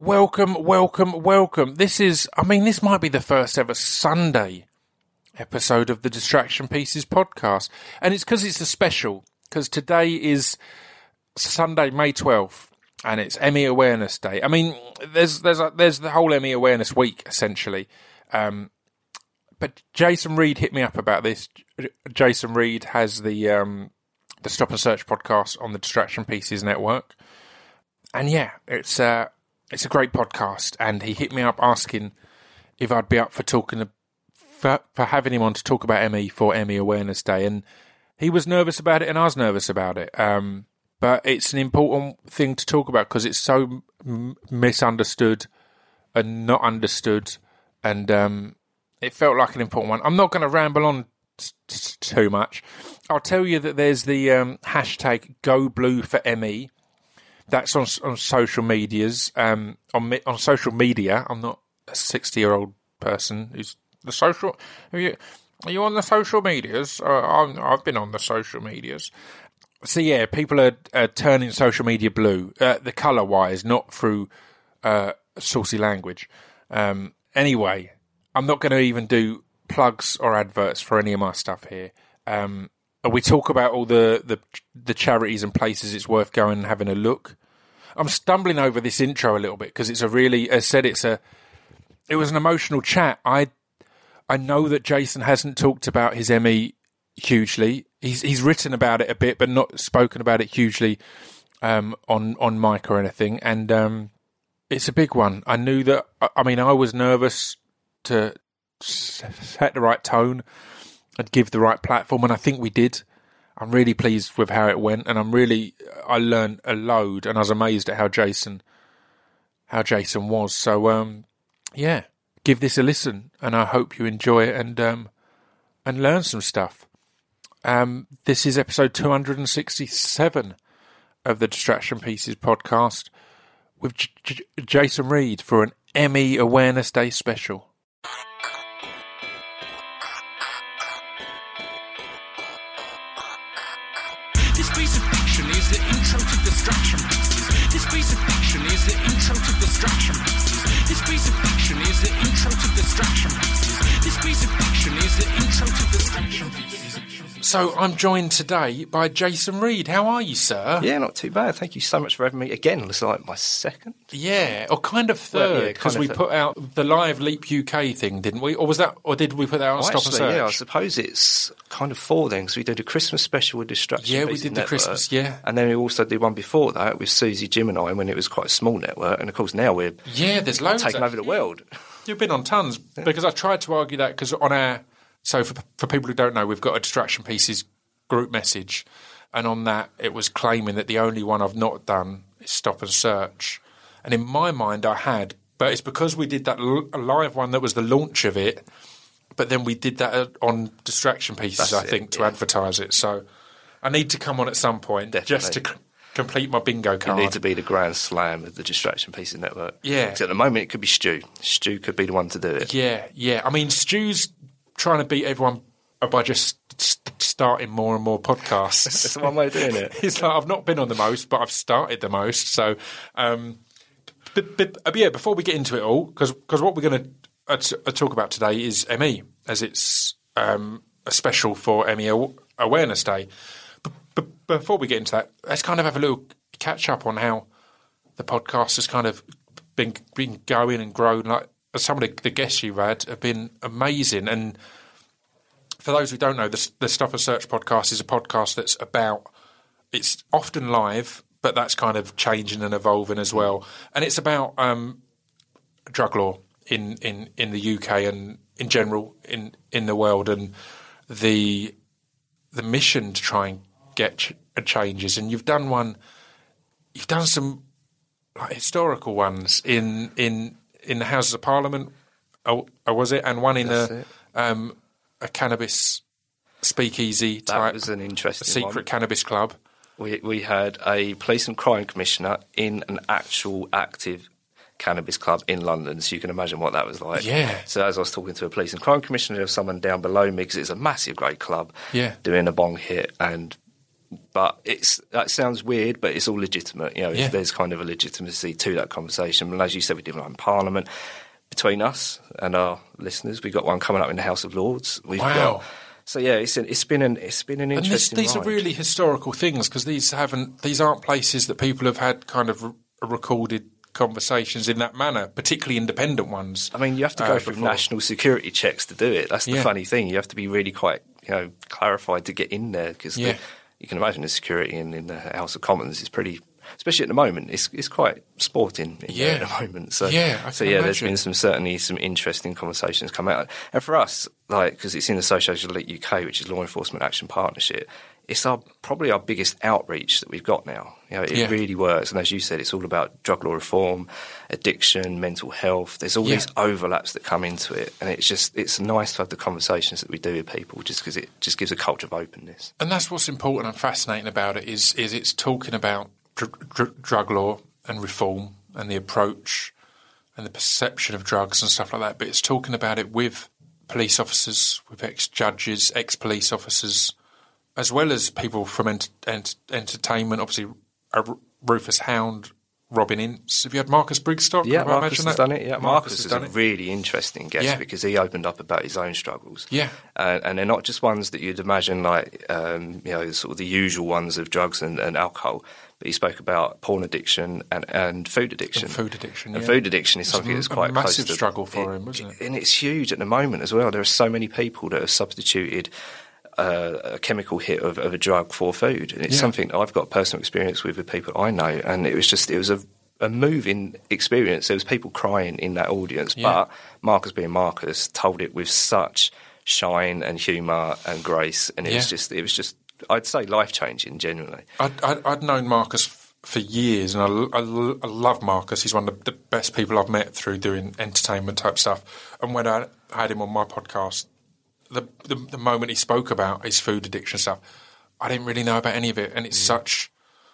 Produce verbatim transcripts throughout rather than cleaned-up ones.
Welcome, welcome, welcome. This is, I mean, this might be the first ever Sunday episode of the Distraction Pieces podcast. And it's because it's a special, because today is Sunday, May twelfth, and it's Emmy Awareness Day. I mean, there's there's a, there's the whole Emmy Awareness Week, essentially. Um, but Jason Reed hit me up about this. Jason Reed has the um, the Stop and Search podcast on the Distraction Pieces network. And yeah, it's... Uh, It's a great podcast, and he hit me up asking if I'd be up for talking for, for having him on to talk about Emmy for Emmy Awareness Day, and he was nervous about it, and I was nervous about it. Um, but it's an important thing to talk about because it's so m- misunderstood and not understood, and um, it felt like an important one. I'm not going to ramble on t- t- too much. I'll tell you that there's the um, hashtag Go Blue for Emmy. That's on on social medias. Um, on on social media, I'm not a sixty-year-old person who's the social. Are you, are you on the social medias? Uh, I'm, I've been on the social medias. So yeah, people are, are turning social media blue, uh, the colour wise, not through uh, saucy language. Um, anyway, I'm not going to even do plugs or adverts for any of my stuff here. Um, We talk about all the, the the charities and places it's worth going and having a look. I'm stumbling over this intro a little bit because it's a really, as I said, it's a, it was an emotional chat. I I know that Jason hasn't talked about his Emmy hugely. He's he's written about it a bit, but not spoken about it hugely um, on on mic or anything. And um, it's a big one. I knew that. I mean, I was nervous to set the right tone and give the right platform, and I think we did. I'm really pleased with how it went, and I'm really, I learned a load, and I was amazed at how Jason, how Jason was. So, um, yeah, give this a listen, and I hope you enjoy it and um, and learn some stuff. Um, this is episode two hundred sixty-seven of the Distraction Pieces podcast with J- J- Jason Reed for an Emmy Awareness Day special. This piece of fiction is the intro to Distraction Pieces. This piece of fiction is the intro to Distraction Pieces. This piece of fiction is the intro to Distraction Pieces. This piece of fiction is the intro to Distraction Pieces. So I'm joined today by Jason Reed. How are you, sir? Yeah, not too bad. Thank you so much for having me again. It's like my second. Yeah, or kind of third, because well, yeah, we put out the live Leap U K thing, didn't we? Or was that? Or did we put that on well, Stop actually, and Search? Yeah, I suppose it's kind of four then, because we did a Christmas special with Distraction. Yeah, we did the network, Christmas. Yeah, and then we also did one before that with Susie, Jim, and I when it was quite a small network. And of course now we're yeah, there's loads taking of, over the world. You've been on tons yeah. because I tried to argue that because on our so for for people who don't know, we've got a Distraction Pieces group message, and on that it was claiming that the only one I've not done is Stop and Search, and in my mind I had, but it's because we did that l- live one that was the launch of it, but then we did that on Distraction Pieces. That's I think it, to yeah. advertise it. So I need to come on at some point Definitely. just to c- complete my bingo card. You need to be the grand slam of the Distraction Pieces network. Yeah, because at the moment it could be Stu. Stu could be the one to do it. Yeah, yeah. I mean, Stu's trying to beat everyone by just st- starting more and more podcasts. That's the one way of doing it. It's like I've not been on the most, but I've started the most. So, um, but, but, but yeah, before we get into it all, because what we're going to uh, t- uh, talk about today is Emmy, as it's um, a special for Emmy Aw- Awareness Day. But, but before we get into that, let's kind of have a little catch up on how the podcast has kind of been been going and grown. Like some of the, the guests you've had have been amazing. And for those who don't know, the, the Stop and Search podcast is a podcast that's about, it's often live, but that's kind of changing and evolving as well. And it's about um, drug law in, in, in the U K and in general in, in the world, and the the mission to try and get ch- changes. And you've done one, you've done some like, historical ones in in in the Houses of Parliament, or, or was it? And one in that's a um, a cannabis speakeasy type. That was an interesting a secret one. Cannabis club. We we had a police and crime commissioner in an actual active cannabis club in London, so you can imagine what that was like. Yeah. So as I was talking to a police and crime commissioner, there was someone down below me, because it's a massive, great club, yeah. doing a bong hit, and but it's that sounds weird, but it's all legitimate. You know, Yeah. there's kind of a legitimacy to that conversation. And as you said, we did one in Parliament. Between us and our listeners, we've got one coming up in the House of Lords. We've Wow. got, so yeah, it's an, it's been an it's been an And this, interesting. these are ride. really historical things because these haven't these aren't places that people have had kind of re- recorded conversations in that manner, particularly independent ones. I mean, you have to go uh, through before. national security checks to do it. That's the Yeah. funny thing. You have to be really quite, you know, clarified to get in there because Yeah. you can imagine the security in, in the House of Commons is pretty, especially at the moment, it's it's quite sporting in Yeah. there at the moment. So Yeah, I so can yeah, there's imagine. been some certainly some interesting conversations come out. And for us, like because it's in Association Elite U K, which is Law Enforcement Action Partnership, it's our probably our biggest outreach that we've got now. You know, it Yeah. really works. And as you said, it's all about drug law reform, addiction, mental health. There's all Yeah. these overlaps that come into it, and it's just it's nice to have the conversations that we do with people, just because it just gives a culture of openness. And that's what's important and fascinating about it is is it's talking about dr- dr- drug law and reform and the approach and the perception of drugs and stuff like that. But it's talking about it with police officers, with ex-judges, ex-police officers, as well as people from ent- ent- entertainment. Obviously, uh, Rufus Hound, Robin Ince. Have you had Marcus Brigstock? Yeah, Have I Marcus mentioned has that? done it. Yeah, Marcus, Marcus, has is done a it. really interesting guest Yeah. because he opened up about his own struggles. Yeah. Uh, and they're not just ones that you'd imagine like um, you know sort of the usual ones of drugs and, and alcohol. But he spoke about porn addiction and, and food addiction. And food addiction, And yeah. food addiction is It's something a- that's a quite massive close to, struggle for him, wasn't it? And it's huge at the moment as well. There are so many people that have substituted uh, a chemical hit of, of a drug for food, and it's Yeah. something that I've got personal experience with with people I know. And it was just it was a a moving experience. There was people crying in that audience, Yeah. but Marcus being Marcus told it with such shine and humour and grace, and it was Yeah. just it was just I'd say life changing, genuinely. I'd, I'd, I'd known Marcus f- for years, and I, I, I love Marcus. He's one of the best people I've met through doing entertainment type stuff. And when I had him on my podcast, the, the the moment he spoke about his food addiction stuff, I didn't really know about any of it. And it's such,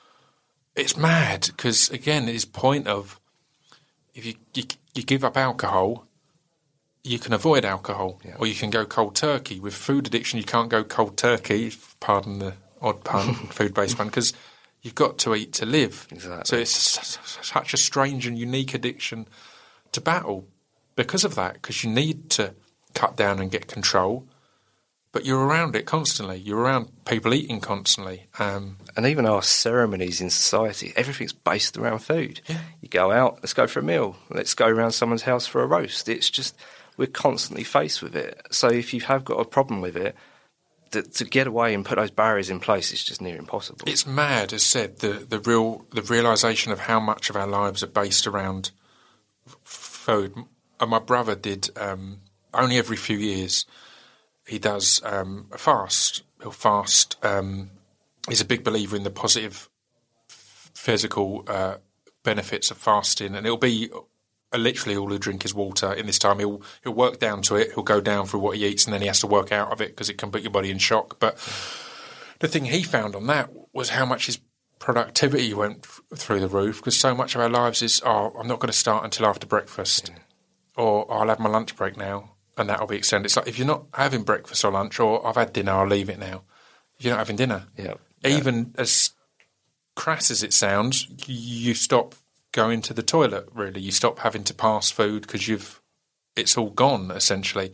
it's mad because again, his point of if you you, you give up alcohol, you can avoid alcohol, Yeah. or you can go cold turkey. With food addiction, you can't go cold turkey. Pardon the odd pun, food-based pun, because you've got to eat to live. Exactly. So it's s- s- such a strange and unique addiction to battle because of that. Because you need to cut down and get control, but you're around it constantly. You're around people eating constantly. Um, And even our ceremonies in society, everything's based around food. Yeah. You go out, let's go for a meal. Let's go around someone's house for a roast. It's just, we're constantly faced with it. So if you have got a problem with it, to, to get away and put those barriers in place is just near impossible. It's mad, as said, the, the real the realisation of how much of our lives are based around f- food. And my brother did, um, only every few years, he does um, a fast. He'll fast. Um, he's a big believer in the positive f- physical uh, benefits of fasting, and it'll be uh, literally all he'll drink is water. In this time, he'll he'll work down to it. He'll go down through what he eats, and then he has to work out of it because it can put your body in shock. But the thing he found on that was how much his productivity went f- through the roof, because so much of our lives is, oh, I'm not going to start until after breakfast, or I'll have my lunch break now, and that'll be extended. It's like if you're not having breakfast or lunch, or I've had dinner, I'll leave it now. If you're not having dinner, Yeah. even as crass as it sounds, you stop going to the toilet, really. You stop having to pass food because you've it's all gone, essentially.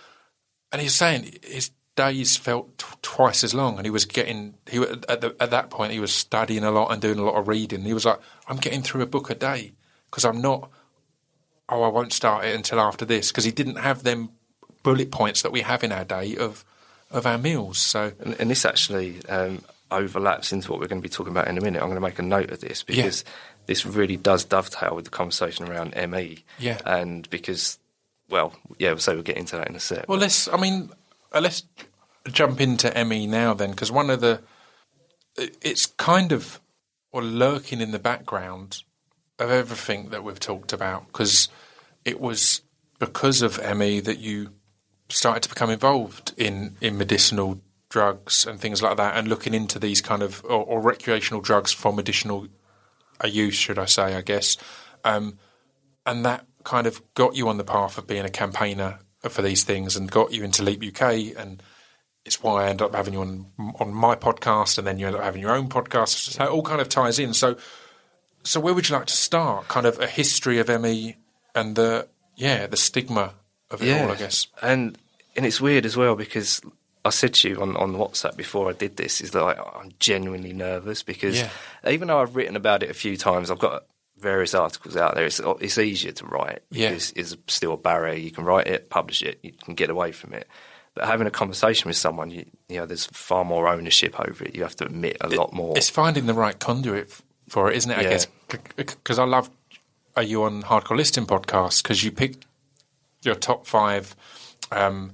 And he's saying his days felt t- twice as long, and he was getting, he wa- at, the, at that point, he was studying a lot and doing a lot of reading. He was like, I'm getting through a book a day because I'm not, oh, I won't start it until after this, because he didn't have them bullet points that we have in our day of of our meals. So And, and this actually um, overlaps into what we're going to be talking about in a minute. I'm going to make a note of this because this really does dovetail with the conversation around M E. Yeah. And because, well, yeah, so we'll get into that in a sec. Well, let's. I mean, uh, let's jump into M E now then, because one of the, it- it's kind of or lurking in the background of everything that we've talked about, because it was because of M E that you started to become involved in in medicinal drugs and things like that, and looking into these kind of or, or recreational drugs for medicinal uh, use, should I say? I guess, um, and that kind of got you on the path of being a campaigner for these things, and got you into Leap U K, and it's why I end up having you on on my podcast, and then you end up having your own podcast. So it all kind of ties in. So, so where would you like to start? Kind of a history of M E and the yeah the stigma of it yeah. all, I guess. And and it's weird as well because I said to you on, on WhatsApp before I did this is that I, I'm genuinely nervous because Yeah. even though I've written about it a few times, I've got various articles out there. It's it's easier to write Yeah. because it's still a barrier. You can write it, publish it, you can get away from it. But having a conversation with someone, you, you know, there's far more ownership over it. You have to admit a lot more. It's finding the right conduit f- for it, isn't it? I Yeah. guess because I love. Are you on Hardcore Listing podcast? Because you picked your top five um,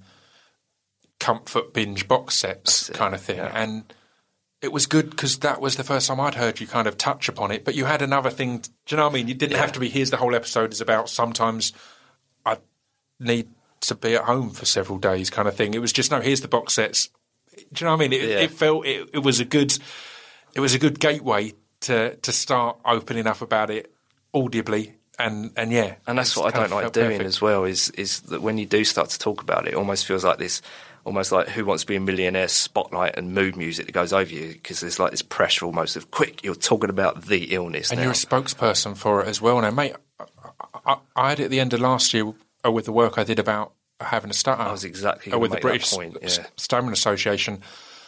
comfort binge box sets, That's it, kind of thing, yeah. and it was good because that was the first time I'd heard you kind of touch upon it. But you had another thing. Do you know what I mean? You didn't Yeah. have to be. Here's the whole episode is about. Sometimes I need to be at home for several days, kind of thing. It was just no. Here's the box sets. Do you know what I mean? It, Yeah. it felt it, it was a good. It was a good gateway to to start opening up about it audibly, and and yeah, And that's it's what I kind don't of like felt doing perfect. as well is is that when you do start to talk about it, it almost feels like this, almost like Who Wants to Be a Millionaire spotlight and mood music that goes over you because there's like this pressure almost of quick, you're talking about the illness And now. you're a spokesperson for it as well. Now, mate, I, I, I had it at the end of last year uh, with the work I did about having a stutter. I was exactly uh, gonna with the make that British point, S- yeah. Stamina Association.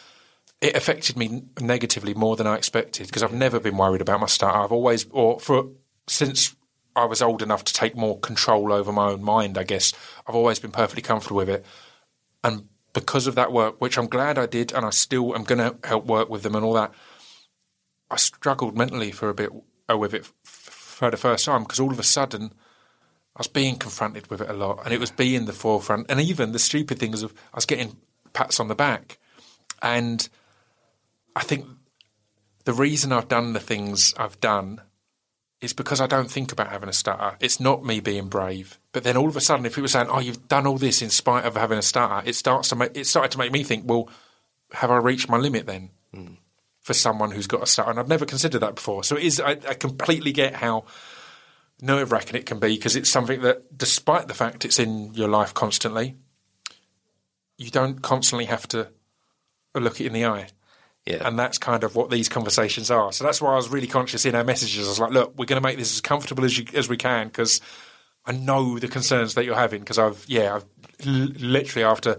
It affected me negatively more than I expected because I've never been worried about my stutter. I've always, or for since I was old enough to take more control over my own mind, I guess, I've always been perfectly comfortable with it. And because of that work, which I'm glad I did, and I still am going to help work with them and all that, I struggled mentally for a bit uh, with it f- for the first time because all of a sudden I was being confronted with it a lot, and it was being the forefront. And even the stupid things of I was getting pats on the back, and I think the reason I've done the things I've done is because I don't think about having a stutter. It's not me being brave. But then all of a sudden, if people were saying, "Oh, you've done all this in spite of having a stutter," it starts to make it started to make me think, "Well, have I reached my limit then?" Mm. For someone who's got a stutter, and I've never considered that before. So it is. I, I completely get how nerve-wracking it can be because it's something that, despite the fact it's in your life constantly, you don't constantly have to look it in the eye. Yeah. And that's kind of what these conversations are. So that's why I was really conscious in our messages. I was like, look, we're going to make this as comfortable as you, as we can because I know the concerns that you're having because I've, yeah, I've l- literally after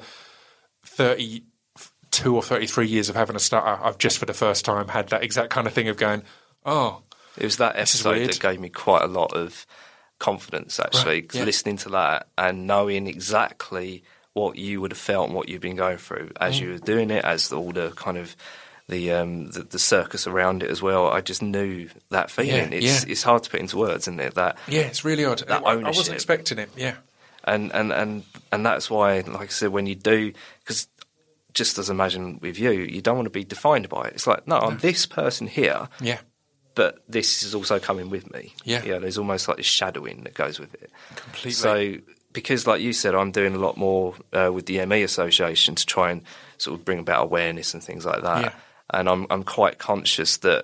thirty-two or thirty-three years of having a stutter, I've just for the first time had that exact kind of thing of going, oh. It was that This is episode weird. that gave me quite a lot of confidence, actually, Right, yeah. listening to that and knowing exactly what you would have felt and what you've been going through as Mm. you were doing it, as all the kind of the um, the, the circus around it as well. I just knew that feeling. Yeah, it's yeah. it's hard to put into words, isn't it? That Yeah, it's really odd. That I, I wasn't ownership. expecting it, yeah. and and and and that's why, like I said, when you do, because just as imagine with you, you don't want to be defined by it. It's like, no, I'm this person here. Yeah. But this is also coming with me. Yeah. Yeah, there's almost like this shadowing that goes with it. Completely. So, because like you said, I'm doing a lot more uh, with the M E Association to try and sort of bring about awareness and things like that. Yeah. And I'm I'm quite conscious that,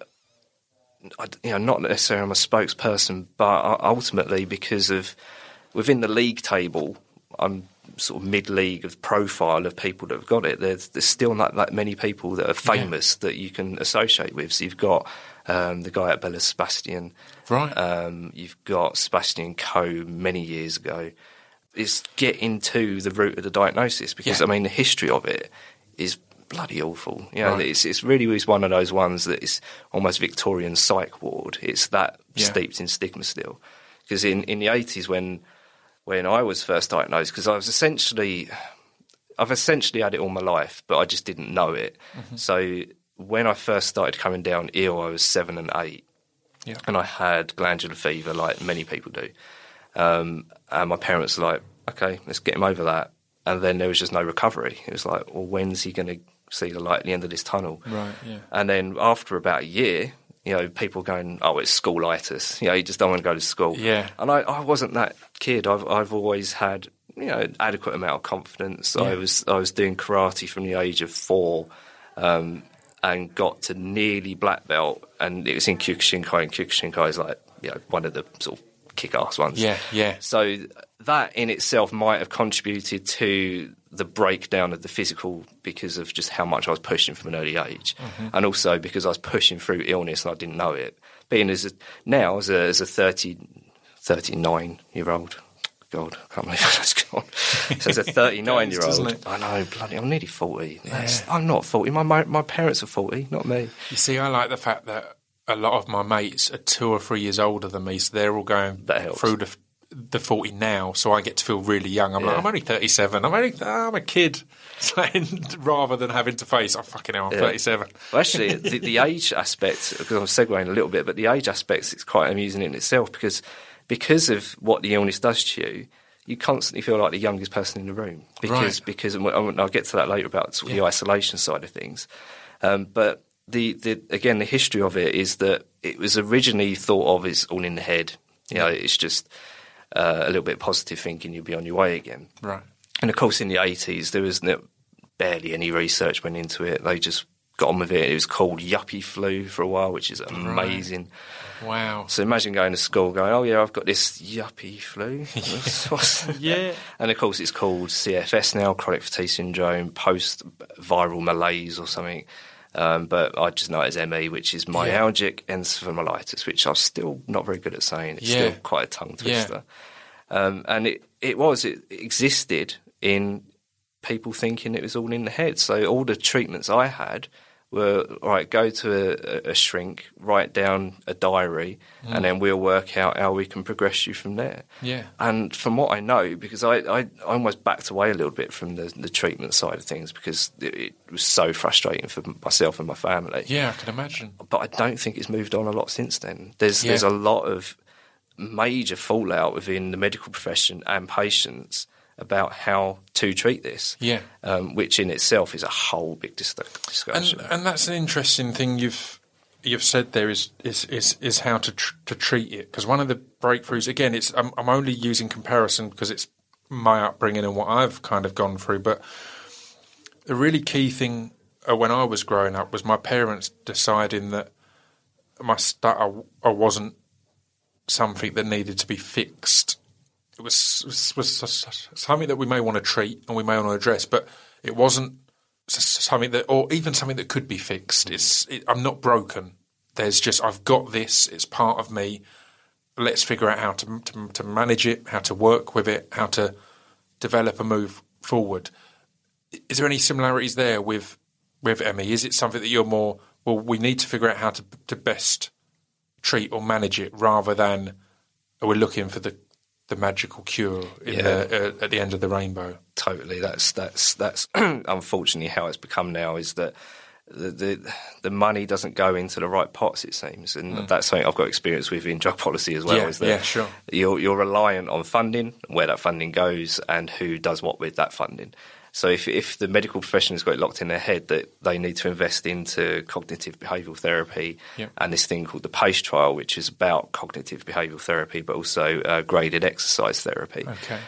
I, you know, not necessarily I'm a spokesperson, but ultimately because of within the league table, I'm sort of mid-league of profile of people that have got it. There's there's still not that many people that are famous that you can associate with. So you've got um, the guy at Bella Sebastian, Right. Um, you've got Sebastian Coe many years ago. It's getting to the root of the diagnosis because Yeah. I mean the history of it is bloody awful. You know, Right. it's it's really is one of those ones that is almost Victorian psych ward. It's that Yeah. steeped in stigma still. Because in, in the eighties when when I was first diagnosed, because I was essentially I've essentially had it all my life, but I just didn't know it. Mm-hmm. So when I first started coming down ill, I was seven and eight. Yeah. And I had glandular fever like many people do. Um, and my parents were like, okay, let's get him over that. And then there was just no recovery. It was like, well, when's he going to see the light at the end of this tunnel? Right, yeah. And then after about a year, you know, people going, oh, it's schoolitis. You know, you just don't want to go to school. Yeah. And I, I wasn't that kid. I've I've always had, you know, an adequate amount of confidence. Yeah. I was I was doing karate from the age of four, um, and got to nearly black belt, and it was in Kyokushinkai, and Kyokushinkai is like, you know, one of the sort of kick-ass ones. Yeah, yeah. So that in itself might have contributed to the breakdown of the physical because of just how much I was pushing from an early age, mm-hmm. and also because I was pushing through illness and I didn't know it. Being as a, now as a, as a thirty, thirty-nine-year-old, God, I can't believe that's gone. So as a thirty-nine-year-old, I know, bloody, I'm nearly forty. Yeah. I'm not forty. My, my my parents are forty, not me. You see, I like the fact that a lot of my mates are two or three years older than me, so they're all going through the the forty now, so I get to feel really young. I'm yeah. like, I'm only thirty-seven. I'm only, I'm a kid. Rather than having to face, oh, fucking hell, I'm yeah. thirty-seven. Well, actually, the, the age aspect, because I'm segueing a little bit, but the age aspect is quite amusing in itself because because of what the illness does to you, you constantly feel like the youngest person in the room. Because, right. because and I'll get to that later about sort of yeah. the isolation side of things. Um, but the, the again, the history of it is that it was originally thought of as all in the head. You know, it's just uh, a little bit of positive thinking, you'll be on your way again. Right. And of course, in the eighties, there was no, barely any research went into it. They just got on with it. It was called yuppie flu for a while, which is amazing. Right. Wow. So imagine going to school going, oh, yeah, I've got this yuppie flu. Yeah. And of course, it's called C F S now, chronic fatigue syndrome, post-viral malaise or something. Um, but I just know it as M E, which is myalgic yeah. encephalomyelitis, which I'm still not very good at saying. It's yeah. still quite a tongue twister. Yeah. Um, and it, it was, it existed in people thinking it was all in the head. So all the treatments I had were, all right, go to a, a shrink, write down a diary, mm. and then we'll work out how we can progress you from there. Yeah. And from what I know, because I, I, I almost backed away a little bit from the, the treatment side of things because it, it was so frustrating for myself and my family. Yeah, I can imagine. But I don't think it's moved on a lot since then. There's yeah. there's a lot of major fallout within the medical profession and patients about how to treat this, yeah, um, which in itself is a whole big dis- discussion. And, and that's an interesting thing you've you've said there is is is, is how to tr- to treat it, because one of the breakthroughs, again, it's I'm, I'm only using comparison because it's my upbringing and what I've kind of gone through, but the really key thing uh, when I was growing up was my parents deciding that my stutter I wasn't something that needed to be fixed. It was, was was something that we may want to treat and we may want to address, but it wasn't something that, or even something that could be fixed. It's it, I'm not broken. There's just I've got this. It's part of me. Let's figure out how to, to to manage it, how to work with it, how to develop and move forward. Is there any similarities there with with Emmy? Is it something that you're more, well, we need to figure out how to to best treat or manage it, rather than we're looking for the the magical cure in yeah. the, uh, at the end of the rainbow? Totally. That's that's that's unfortunately how it's become now. Is that the, the the money doesn't go into the right pots, it seems, and mm. that's something I've got experience with in drug policy as well. Yeah, is that yeah, sure. You're you're reliant on funding, where that funding goes, and who does what with that funding. So if if the medical profession has got it locked in their head that they need to invest into cognitive behavioural therapy yep. and this thing called the PACE trial, which is about cognitive behavioural therapy, but also uh, graded exercise therapy, okay.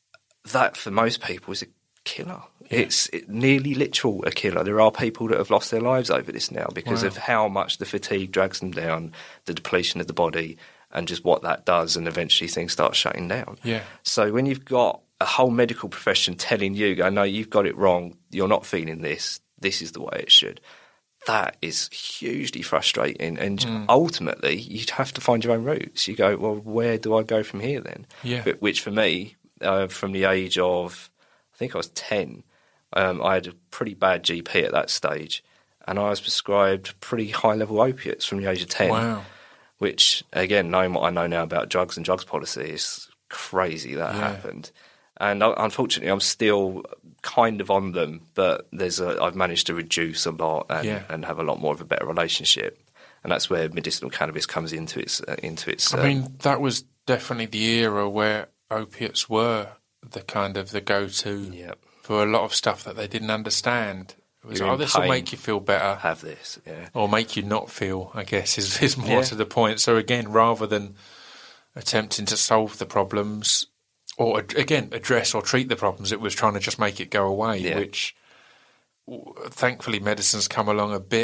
that for most people is a killer. Yeah. It's it, nearly literal a killer. There are people that have lost their lives over this now because wow. of how much the fatigue drags them down, the depletion of the body, and just what that does, and eventually things start shutting down. Yeah. So when you've got a whole medical profession telling you, go, no, you've got it wrong, you're not feeling this, this is the way it should, that is hugely frustrating. And mm. ultimately, you'd have to find your own routes. You go, well, where do I go from here then? Yeah. But, which for me, uh, from the age of, I think I was ten, um, I had a pretty bad G P at that stage, and I was prescribed pretty high-level opiates from the age of ten. Wow. Which, again, knowing what I know now about drugs and drugs policy, is crazy that yeah. happened. And unfortunately, I'm still kind of on them, but there's a, I've managed to reduce a lot and, yeah. and have a lot more of a better relationship. And that's where medicinal cannabis comes into its uh, into its. I um, mean, that was definitely the era where opiates were the kind of the go-to yep. for a lot of stuff that they didn't understand. It was, You're oh, this will make you feel better. Have this, yeah, or make you not feel. I guess is is more yeah. to the point. So again, rather than attempting to solve the problems, or, again, address or treat the problems, it was trying to just make it go away, yeah. which, thankfully, medicine's come along a bit.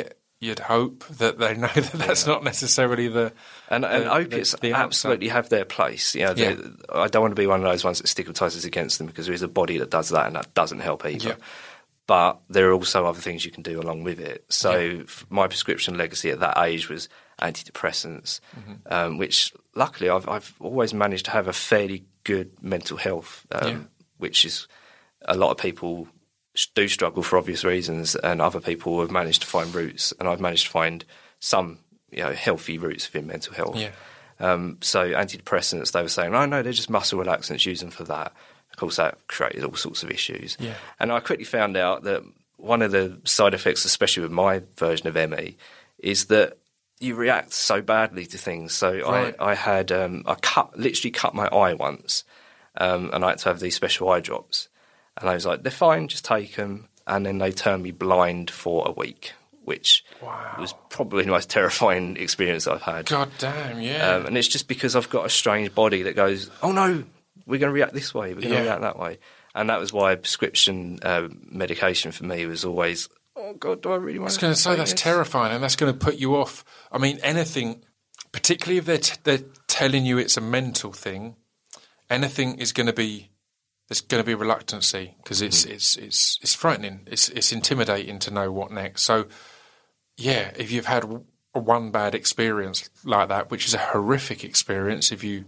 you'd hope that they know that that's yeah. not necessarily the and and the, opiates the, the absolutely have their place. You know, yeah. I don't want to be one of those ones that stigmatises against them, because there is a body that does that, and that doesn't help either. Yeah. But there are also other things you can do along with it. So yeah. my prescription legacy at that age was antidepressants, mm-hmm. um, which luckily I've, I've always managed to have a fairly good mental health, um, yeah. which is a lot of people do struggle for obvious reasons, and other people have managed to find routes, and I've managed to find some, you know, healthy routes within mental health. Yeah. Um, so antidepressants, they were saying, oh no, they're just muscle relaxants, use them for that. Of course, that created all sorts of issues. Yeah. And I quickly found out that one of the side effects, especially with my version of M E, is that you react so badly to things. So right. I, I had, um, I cut, literally cut my eye once, um, and I had to have these special eye drops. And I was like, they're fine, just take them. And then they turned me blind for a week, which wow. was probably the most terrifying experience I've had. God damn, yeah. Um, and it's just because I've got a strange body that goes, oh no, we're going to react this way, we're going to yeah. react that way. And that was why prescription uh, medication for me was always, oh God, do I really want to I was going to say, that's this? terrifying, and that's going to put you off. I mean, anything, particularly if they're, t- they're telling you it's a mental thing, anything is going to be, there's going to be reluctancy, because it's, mm-hmm. it's, it's, it's frightening. It's, it's intimidating to know what next. So, yeah, if you've had one bad experience like that, which is a horrific experience, if you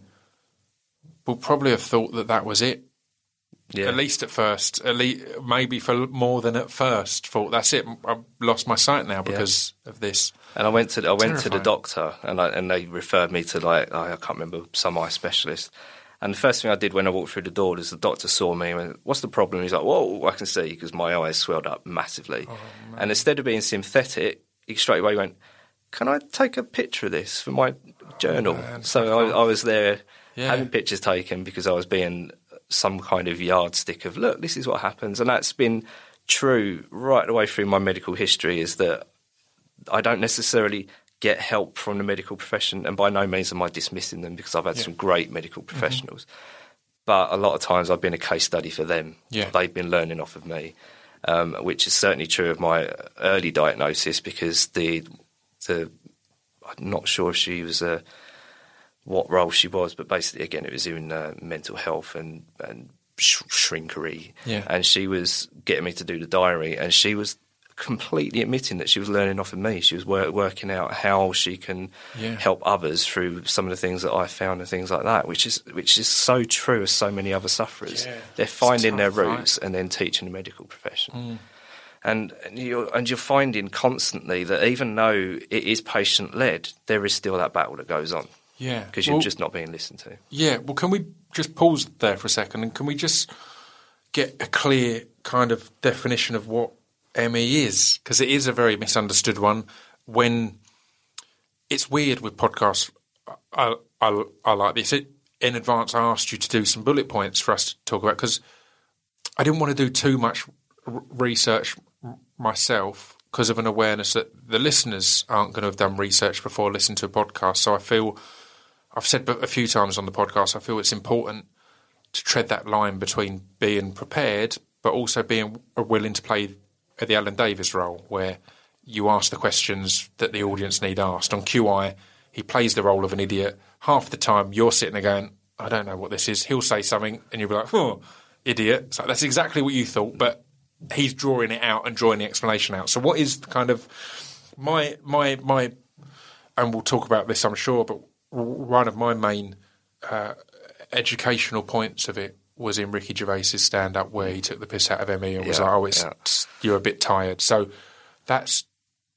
will probably have thought that that was it. Yeah. At least at first, at least, maybe for more than at first, thought that's it. I've lost my sight now because yeah. of this. And I went to I went Terrifying. to the doctor, and I, and they referred me to like oh, I can't remember some eye specialist. And the first thing I did when I walked through the door is the doctor saw me and went, "What's the problem?" He's like, "Whoa, I can see," because my eyes swelled up massively. Oh, and instead of being sympathetic, he straight away went, "Can I take a picture of this for my journal?" Oh, so I, I was there yeah. having pictures taken because I was being some kind of yardstick of, look, this is what happens. And that's been true right the way through my medical history, is that I don't necessarily get help from the medical profession, and by no means am I dismissing them, because I've had yeah. some great medical professionals. Mm-hmm. But a lot of times I've been a case study for them. Yeah. They've been learning off of me, um, which is certainly true of my early diagnosis, because the the I'm not sure if she was a what role she was, but basically, again, it was in uh, mental health and, and sh- shrinkery. Yeah. And she was getting me to do the diary, and she was completely admitting that she was learning off of me. She was wor- working out how she can yeah. help help others through some of the things that I found and things like that, which is which is so true as so many other sufferers. Yeah. They're finding their tough, roots right? and then teaching the medical profession. Mm. And and you're, and you're finding constantly that even though it is patient-led, there is still that battle that goes on. Yeah. Because you're well, just not being listened to. Yeah. Well, can we just pause there for a second, and can we just get a clear kind of definition of what M E is? Because it is a very misunderstood one. When it's weird with podcasts, I, I, I like this. It, in advance, I asked you to do some bullet points for us to talk about, because I didn't want to do too much r- research myself, because of an awareness that the listeners aren't going to have done research before listening to a podcast. So I feel, I've said a few times on the podcast, I feel it's important to tread that line between being prepared but also being willing to play the Alan Davies role, where you ask the questions that the audience need asked. On Q I, he plays the role of an idiot. Half the time you're sitting there going, I don't know what this is. He'll say something and you'll be like, oh, idiot. So that's exactly what you thought, but he's drawing it out and drawing the explanation out. So what is kind of my, my, my, and we'll talk about this, I'm sure, but one of my main uh, educational points of it was in Ricky Gervais's stand-up, where he took the piss out of M E and was yeah, like, oh, it's, yeah. you're a bit tired. So that's,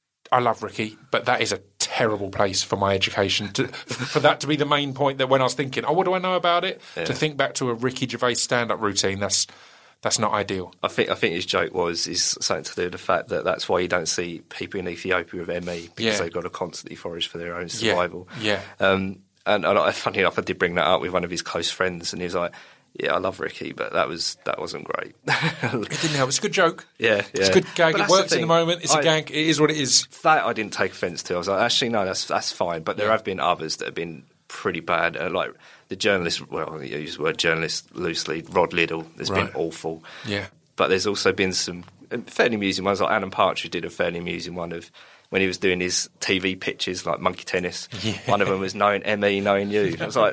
I love Ricky, but that is a terrible place for my education, to, for that to be the main point, that when I was thinking, oh, what do I know about it? Yeah. To think back to a Ricky Gervais stand-up routine, that's that's not ideal. I think I think his joke was is something to do with the fact that that's why you don't see people in Ethiopia with M E, because yeah. they've got to constantly forage for their own survival. Yeah. yeah. Um, and, and funny enough, I did bring that up with one of his close friends, and he was like, yeah, I love Ricky, but that was that wasn't great. It didn't help. It's a good joke. Yeah, yeah. It's a good gag. But it works in the moment. It's I, a gag. It is what it is. That I didn't take offence to. I was like, actually, no, that's that's fine. But there yeah. have been others that have been pretty bad. Uh, like the journalist, well, you use the word journalist loosely, Rod Liddell has right. been awful. Yeah. But there's also been some fairly amusing ones. Like Alan Partridge did a fairly amusing one of when he was doing his T V pitches like Monkey Tennis. Yeah. One of them was knowing M E, knowing you. I was like,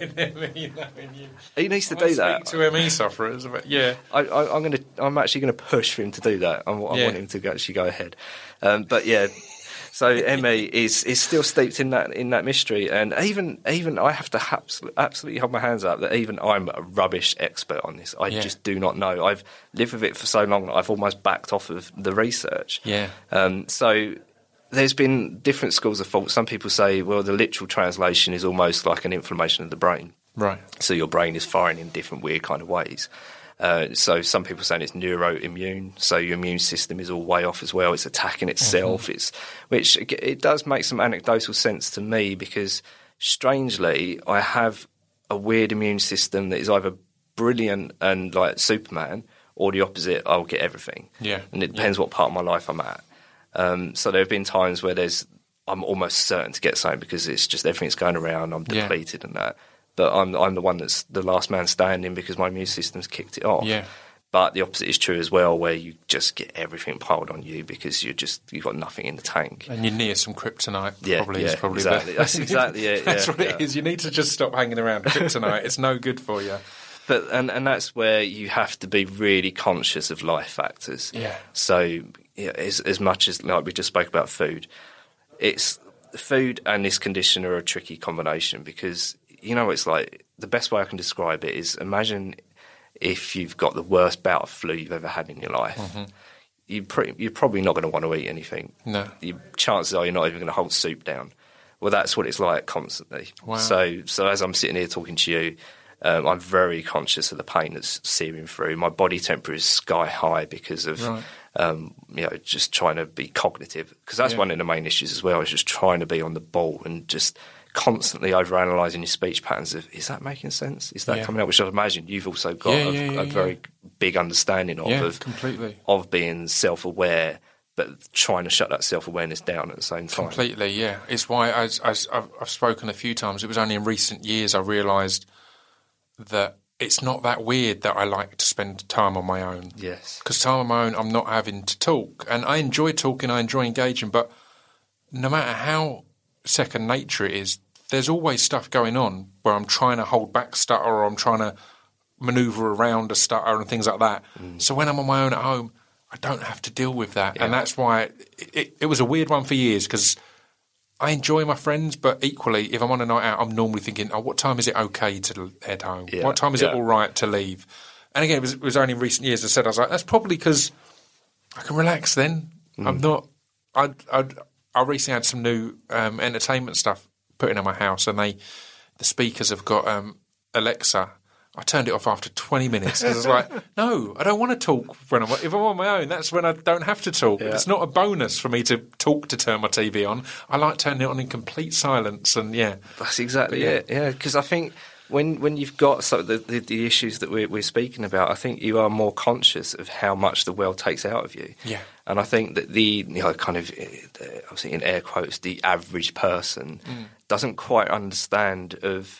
he needs to I do that. Speak to M E sufferers, but yeah. I, I, I'm going to. I'm actually going to push for him to do that. I, I Yeah. want him to go, actually go ahead. Um, but yeah. So M E is, is still steeped in that in that mystery, and even even I have to absolutely, absolutely hold my hands up that even I'm a rubbish expert on this. I Yeah. just do not know. I've lived with it for so long that I've almost backed off of the research. Yeah. Um, so there's been different schools of thought. Some people say, well, the literal translation is almost like an inflammation of the brain. Right. So your brain is firing in different weird kind of ways. Uh, so some people are saying it's neuroimmune, so your immune system is all way off as well. It's attacking itself. Mm-hmm. It's which it does make some anecdotal sense to me because, strangely, I have a weird immune system that is either brilliant and like Superman, or the opposite. I'll get everything. Yeah, and it depends yeah. what part of my life I'm at. Um, so there have been times where there's I'm almost certain to get something because it's just everything's going around. I'm depleted yeah. and that. But I'm I'm the one that's the last man standing because my immune system's kicked it off. Yeah. But the opposite is true as well, where you just get everything piled on you because you're just you've got nothing in the tank. And you're near some kryptonite. Yeah, probably yeah, is probably exactly. The, that's exactly it. That's yeah, what yeah. it is. You need to just stop hanging around kryptonite. It's no good for you. But and and that's where you have to be really conscious of life factors. Yeah. So yeah, as as much as like we just spoke about food, it's food and this condition are a tricky combination because. You know, it's like the best way I can describe it is imagine if you've got the worst bout of flu you've ever had in your life. Mm-hmm. You pre- you're probably not going to want to eat anything. No. Your chances are you're not even going to hold soup down. Well, that's what it's like constantly. Wow. So, so as I'm sitting here talking to you, um, I'm very conscious of the pain that's searing through. My body temperature is sky high because of, right. um, you know, just trying to be cognitive. Because that's yeah. one of the main issues as well. Is just trying to be on the ball and just. Constantly overanalyzing your speech patterns of is that making sense? Is that yeah. coming out? Which I imagine you've also got yeah, a, yeah, yeah, a very yeah. big understanding of, yeah, of completely of being self-aware, but trying to shut that self-awareness down at the same time. Completely, yeah. It's why I, I, I've, I've spoken a few times. It was only in recent years I realised that it's not that weird that I like to spend time on my own. Yes, because time on my own, I'm not having to talk, and I enjoy talking, I enjoy engaging, but no matter how second nature it is. There's always stuff going on where I'm trying to hold back stutter or I'm trying to manoeuvre around a stutter and things like that. Mm. So when I'm on my own at home, I don't have to deal with that. Yeah. And that's why it, it, it was a weird one for years because I enjoy my friends, but equally, if I'm on a night out, I'm normally thinking, oh, what time is it okay to head home? Yeah. What time is yeah. it all right to leave? And again, it was, it was only in recent years I said, I was like, that's probably because I can relax then. Mm. I'm not... I I I recently had some new um, entertainment stuff put in my house, and they, the speakers have got um, Alexa. I turned it off after twenty minutes because I was like, no, I don't want to talk when I'm if I'm on my own. That's when I don't have to talk. Yeah. It's not a bonus for me to talk to turn my T V on. I like turning it on in complete silence, and yeah, that's exactly yeah. it. Yeah, because I think when when you've got some of the, the, the issues that we're, we're speaking about, I think you are more conscious of how much the world takes out of you. Yeah. And I think that the, you know, kind of, obviously in air quotes, the average person mm. doesn't quite understand of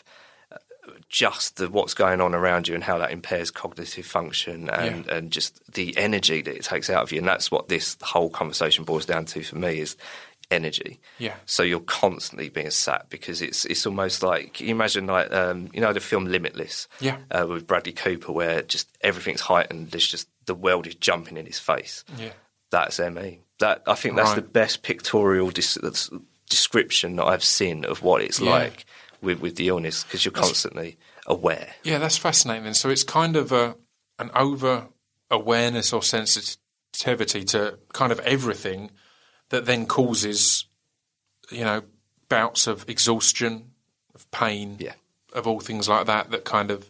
just the, what's going on around you and how that impairs cognitive function and, yeah. and just the energy that it takes out of you. And that's what this whole conversation boils down to for me is energy. Yeah. So you're constantly being sapped because it's it's almost like, can you imagine like, um, you know, the film Limitless yeah. uh, with Bradley Cooper where just everything's heightened. There's just the world is jumping in his face. Yeah. That's M E. That I think that's right. the best pictorial dis- description that I've seen of what it's yeah. like with, with the illness because you're that's, constantly aware. Yeah, that's fascinating. Then. So it's kind of a, an over-awareness or sensitivity to kind of everything that then causes, you know, bouts of exhaustion, of pain, yeah. of all things like that that kind of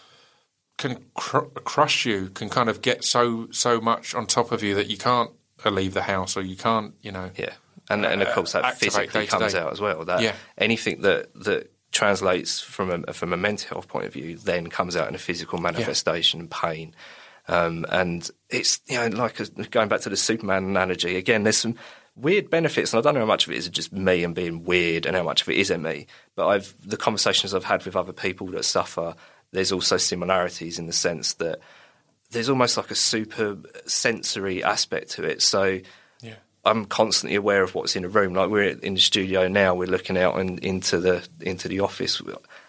can cr- crush you, can kind of get so so much on top of you that you can't uh, leave the house or you can't, you know. Yeah, and and of course that uh, physically comes out as well. That yeah. anything that that translates from a from a mental health point of view then comes out in a physical manifestation, yeah. pain, um, and it's you know like a, going back to the Superman analogy again. There's some weird benefits, and I don't know how much of it is just me and being weird, and how much of it isn't me. But I've the conversations I've had with other people that suffer. There's also similarities in the sense that there's almost like a super sensory aspect to it. So yeah. I'm constantly aware of what's in the room. Like we're in the studio now, we're looking out and into the into the office,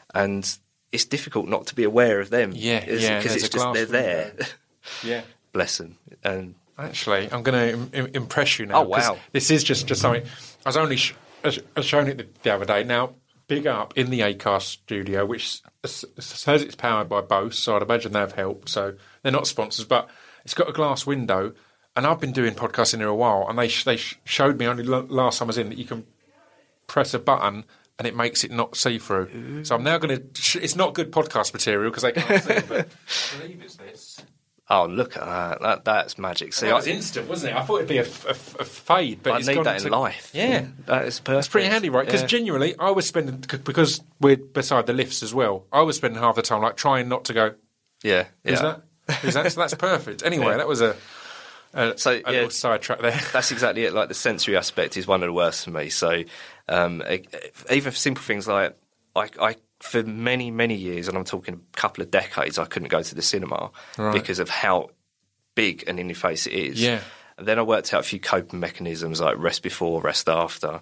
and it's difficult not to be aware of them. Yeah, because yeah, it's just they're there. Yeah, bless them. And actually, I'm going to im- im- impress you now. Oh wow! This is just just something I was only sh- I shown it the, the other day. Now, big up in the Acast studio, which s- says it's powered by Bose, so I'd imagine they've helped. So they're not sponsors, but it's got a glass window. And I've been doing podcasts in here a while, and they sh- they sh- showed me only l- last time I was in that you can press a button and it makes it not see through. Ooh. So I'm now going to. Sh- it's not good podcast material because they can't see, but I believe it's this. Oh, look at that! that that's magic. See, that was instant, wasn't it? I thought it'd be a, a, a fade, but I it's need gone that into, in life. Yeah, that is perfect. It's pretty handy, right? Because yeah. genuinely, I was spending because we're beside the lifts as well. I was spending half the time like trying not to go. Yeah, yeah. Is that? Is that? So that's perfect. Anyway, yeah. that was a. Uh, so a yeah, little sidetrack there. That's exactly it. Like the sensory aspect is one of the worst for me. So um, even for simple things like I, I, for many many years, and I'm talking a couple of decades, I couldn't go to the cinema right. because of how big and in your face it is. Yeah. And then I worked out a few coping mechanisms like rest before, rest after.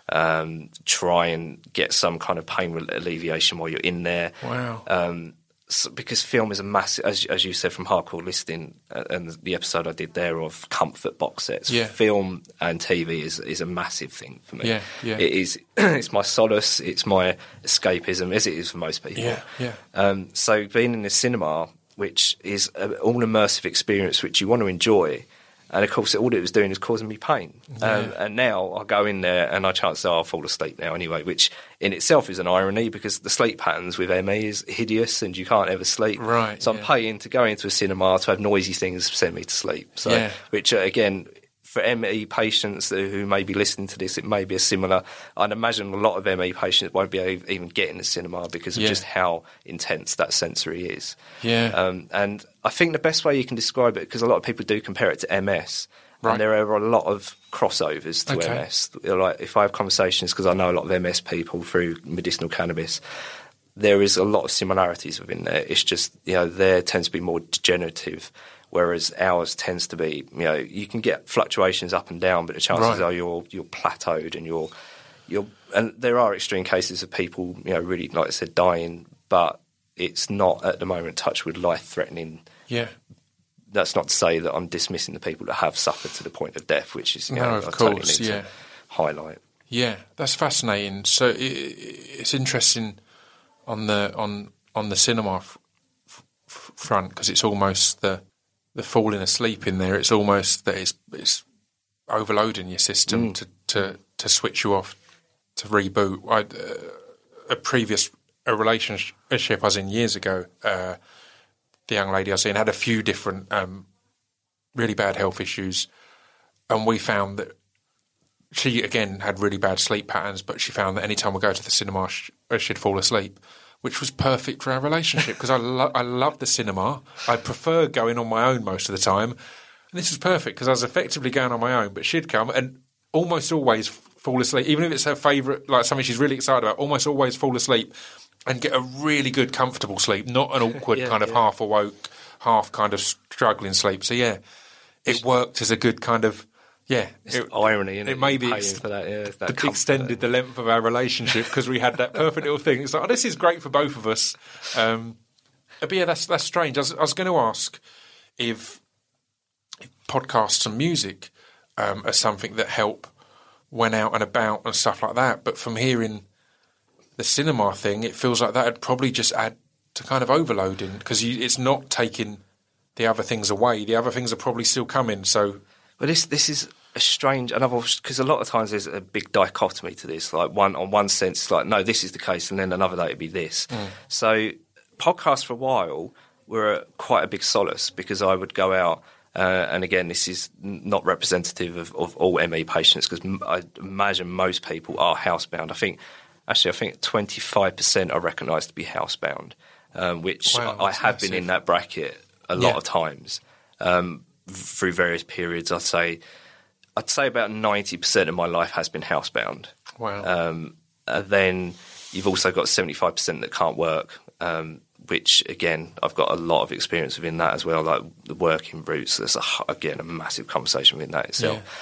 Um, try and get some kind of pain alleviation while you're in there. Wow. Um, So, because film is a massive, as, as you said, from Hardcore Listening, uh, and the episode I did there of comfort box sets, yeah. film and T V is, is a massive thing for me. Yeah, yeah. It is, it's my solace, it's my escapism, as it is for most people. Yeah, yeah. Um, so being in the cinema, which is an all-immersive experience which you want to enjoy, and of course all it was doing is causing me pain. Yeah. Um, and now I go in there and I chances are I'll fall asleep now anyway, which in itself is an irony because the sleep patterns with M E is hideous and you can't ever sleep. Right. So yeah. I'm paying to go into a cinema to have noisy things send me to sleep. So, yeah. which uh, again, for M E patients who may be listening to this, it may be a similar. I'd imagine a lot of M E patients won't be able, even get in the cinema because of yeah. just how intense that sensory is. Yeah. Um, and I think the best way you can describe it, because a lot of people do compare it to M S, right. and there are a lot of crossovers to okay. M S. Like if I have conversations, because I know a lot of M S people through medicinal cannabis, there is a lot of similarities within there. It's just, you know, there tends to be more degenerative, whereas ours tends to be, you know, you can get fluctuations up and down, but the chances right. are you're you're plateaued and you're you're and there are extreme cases of people, you know, really, like I said, dying, but it's not at the moment touched with life threatening. Yeah. That's not to say that I'm dismissing the people that have suffered to the point of death, which is, you no, know, of I course, totally need yeah. to highlight. Yeah, that's fascinating. So it, it's interesting on the on on the cinema f- f- front because it's almost the the falling asleep in there. It's almost that it's it's overloading your system Mm. to, to to switch you off, to reboot. I, uh, a previous a relationship I was in years ago. Uh, the young lady I was in had a few different um, really bad health issues, and we found that she again had really bad sleep patterns. But she found that any time we go to the cinema, she, she'd fall asleep, which was perfect for our relationship because I lo- I love the cinema. I prefer going on my own most of the time, and this was perfect because I was effectively going on my own. But she'd come and almost always fall asleep, even if it's her favourite, like something she's really excited about. Almost always fall asleep and get a really good, comfortable sleep, not an awkward yeah, kind of yeah. half awoke, half kind of struggling sleep. So yeah, it worked as a good kind of yeah. It's It, irony, and it maybe paying ex- for that, yeah, that it comfort. extended the length of our relationship because we had that perfect little thing. It's like, oh, this is great for both of us. Um, but yeah, that's that's strange. I was, I was going to ask if, if podcasts and music um, are something that help when out and about and stuff like that. But from hearing the cinema thing, it feels like that would probably just add to kind of overloading because it's not taking the other things away. The other things are probably still coming. So, well, this this is a strange, another because a lot of times there's a big dichotomy to this. Like one on one sense, it's like no, this is the case, and then another day it'd be this. Mm. So, podcasts for a while were quite a big solace because I would go out. Uh, and again, this is not representative of, of all M E patients because m- I imagine most people are housebound. I think, actually, I think twenty-five percent are recognised to be housebound, um, which wow, I, I have massive. been in that bracket a lot yeah. of times um, through various periods. I'd say, I'd say about ninety percent of my life has been housebound. Wow. Um, and then you've also got seventy-five percent that can't work. Um, which, again, I've got a lot of experience within that as well, like the working routes. There's, a, again, a massive conversation within that itself.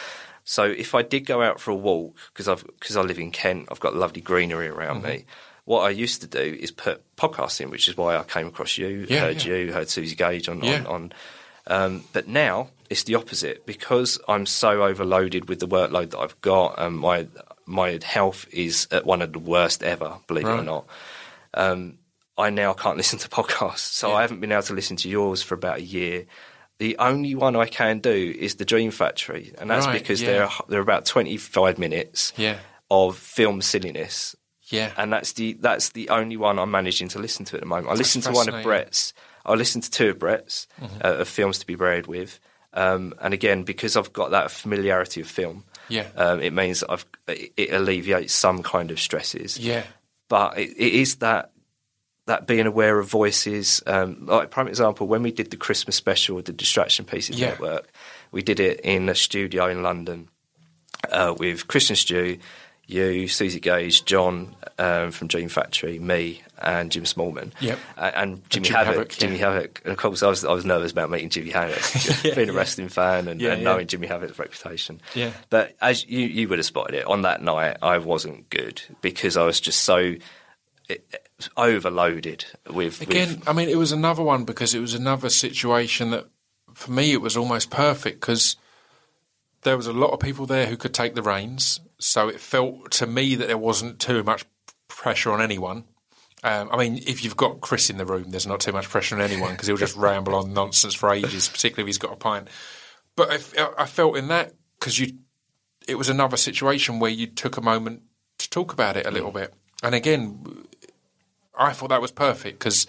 So if I did go out for a walk, because I've because I live in Kent, I've got lovely greenery around mm-hmm. me. What I used to do is put podcasts in, which is why I came across you, yeah, heard yeah. you, heard Susie Gage on. Yeah. on, on um, but now it's the opposite, because I'm so overloaded with the workload that I've got, and my my health is at one of the worst ever, believe right. it or not. Um, I now can't listen to podcasts, so yeah. I haven't been able to listen to yours for about a year. The only one I can do is the Dream Factory, and that's right, because yeah. they're they're about twenty-five minutes yeah. of film silliness. Yeah, and that's the that's the only one I'm managing to listen to at the moment. I that's listen to one of Brett's. I listen to two of Brett's mm-hmm. uh, of films to be buried with, um, and again, because I've got that familiarity of film, yeah, um, it means that I've it alleviates some kind of stresses. Yeah, but it, it is that that being aware of voices. Um, like prime example, when we did the Christmas special with the Distraction Pieces yeah. Network, we did it in a studio in London uh, with Christian Stew, you, Susie Gage, John um, from Dream Factory, me, and Jim Smallman, yep. uh, and Jimmy, and Jimmy Havoc. Havoc Jimmy yeah. Havoc, and of course, I was I was nervous about meeting Jimmy Havoc, yeah, being a yeah. wrestling fan and, yeah, and yeah. knowing Jimmy Havoc's reputation. Yeah. But as you you would have spotted it on that night, I wasn't good because I was just so it, overloaded with. Again, with, I mean, it was another one because it was another situation that, for me, it was almost perfect because there was a lot of people there who could take the reins. So it felt to me that there wasn't too much pressure on anyone. Um, I mean, if you've got Chris in the room, there's not too much pressure on anyone because he'll just ramble on nonsense for ages, particularly if he's got a pint. But I, I felt in that because you, it was another situation where you took a moment to talk about it a little bit. And again, I thought that was perfect because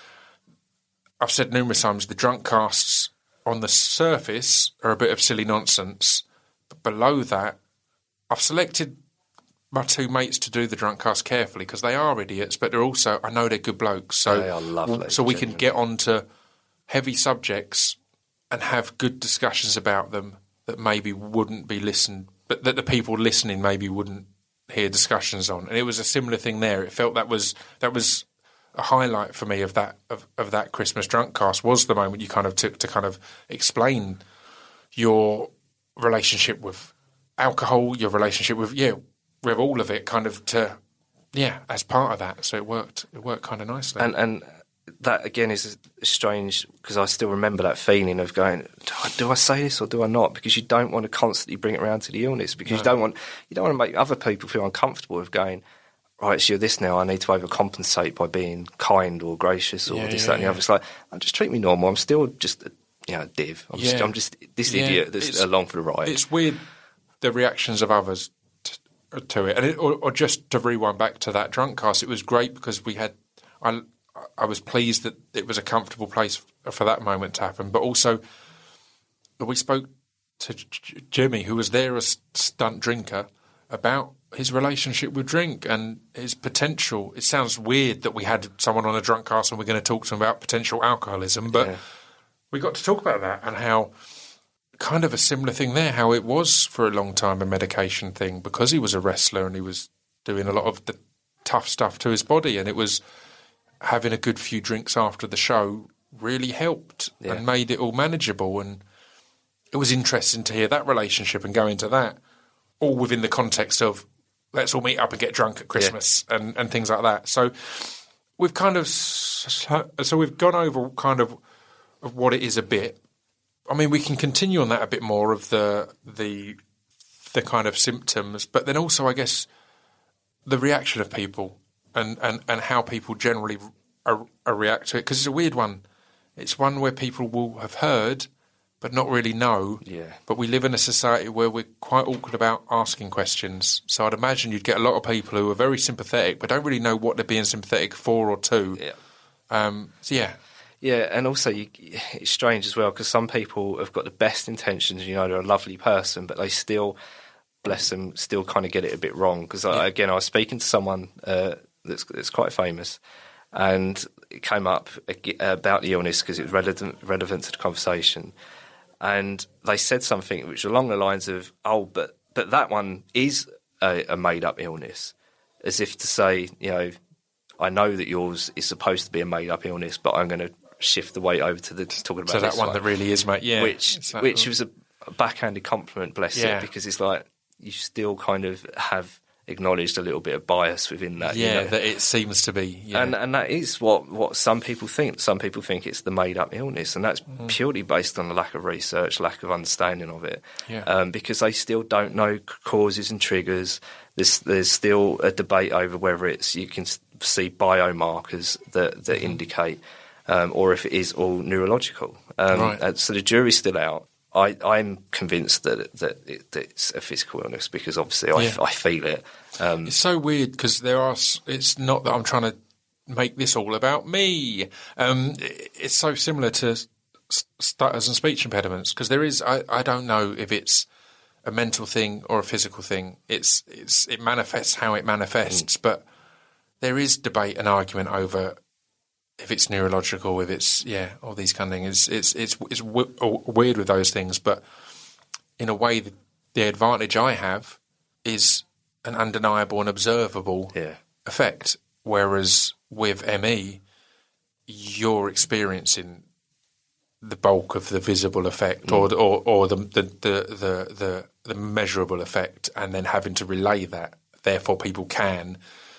I've said numerous times the drunk casts on the surface are a bit of silly nonsense, but below that, I've selected my two mates to do the drunk cast carefully because they are idiots, but they're also, I know they're good blokes. So, they are lovely. So we can get on to heavy subjects and have good discussions about them that maybe wouldn't be listened, but that the people listening maybe wouldn't hear discussions on. And it was a similar thing there. It felt that was that was a highlight for me of that of, of that Christmas drunk cast was the moment you kind of took to kind of explain your relationship with alcohol, your relationship with yeah, with all of it, kind of to yeah, as part of that. So it worked. It worked kind of nicely. And and that again is strange because I still remember that feeling of going, do I, do I say this or do I not? Because you don't want to constantly bring it around to the illness because no. you don't want you don't want to make other people feel uncomfortable with going, right, so you're this now, I need to overcompensate by being kind or gracious or yeah, this, yeah, that and the yeah. other. It's like, oh, just treat me normal. I'm still just a, you know, a div. I'm, yeah. just, I'm just this yeah. idiot that's it's, along for the ride. It's weird the reactions of others t- to it. and it, or, or just to rewind back to that drunk cast, it was great because we had I, I was pleased that it was a comfortable place for that moment to happen, but also we spoke to J- Jimmy, who was there as stunt drinker, about his relationship with drink and his potential. It sounds weird that we had someone on a drunk cast and we're going to talk to him about potential alcoholism, but yeah. we got to talk about that and how kind of a similar thing there, how it was for a long time a medication thing because he was a wrestler and he was doing a lot of the tough stuff to his body, and it was having a good few drinks after the show really helped yeah. and made it all manageable. And it was interesting to hear that relationship and go into that, all within the context of let's all meet up and get drunk at Christmas yeah. and, and things like that. So we've kind of so we've gone over kind of of what it is a bit. I mean, we can continue on that a bit more of the the the kind of symptoms, but then also, I guess, the reaction of people and, and, and how people generally are, are react to it. Because it's a weird one. It's one where people will have heard but not really know. Yeah. But we live in a society where we're quite awkward about asking questions. So I'd imagine you'd get a lot of people who are very sympathetic but don't really know what they're being sympathetic for or to. Yeah. Um, so, yeah. Yeah, and also you, it's strange as well because some people have got the best intentions. You know, they're a lovely person, but they still, bless them, still kind of get it a bit wrong. Because yeah. again, I was speaking to someone uh, that's that's quite famous, and it came up about the illness because it was relevant relevant to the conversation, and they said something which was along the lines of, "Oh, but but that one is a, a made up illness," as if to say, you know, I know that yours is supposed to be a made up illness, but I'm going to shift the weight over to the talking about so that this one, one that really is, mate. Yeah, which exactly. which was a a backhanded compliment, bless Yeah. it, because it's like you still kind of have acknowledged a little bit of bias within that. Yeah, you know? that it seems to be. Yeah. And and that is what, what some people think. Some people think it's the made-up illness, and that's Mm. purely based on the lack of research, lack of understanding of it, Yeah. um, because they still don't know c- causes and triggers. There's there's still a debate over whether it's you can s- see biomarkers that, that Mm-hmm. indicate, um, or if it is all neurological. Um, Right. and so the jury's still out. I, I'm convinced that that, it, that it's a physical illness because obviously I, Yeah. I feel it. Um, It's so weird because there are. s- It's not that I'm trying to make this all about me. Um, i- it's so similar to s- stutters and speech impediments because there is. I, I don't know if it's a mental thing or a physical thing. It's it's it manifests how it manifests, but there is debate and argument over if it's neurological, if it's yeah, all these kind of things. It's it's it's, it's w- weird with those things, but in a way, the, the advantage I have is an undeniable and observable yeah. effect. Whereas with M E, you're experiencing the bulk of the visible effect, or the, or, or the, the, the, the, the, the measurable effect, and then having to relay that. Therefore, people can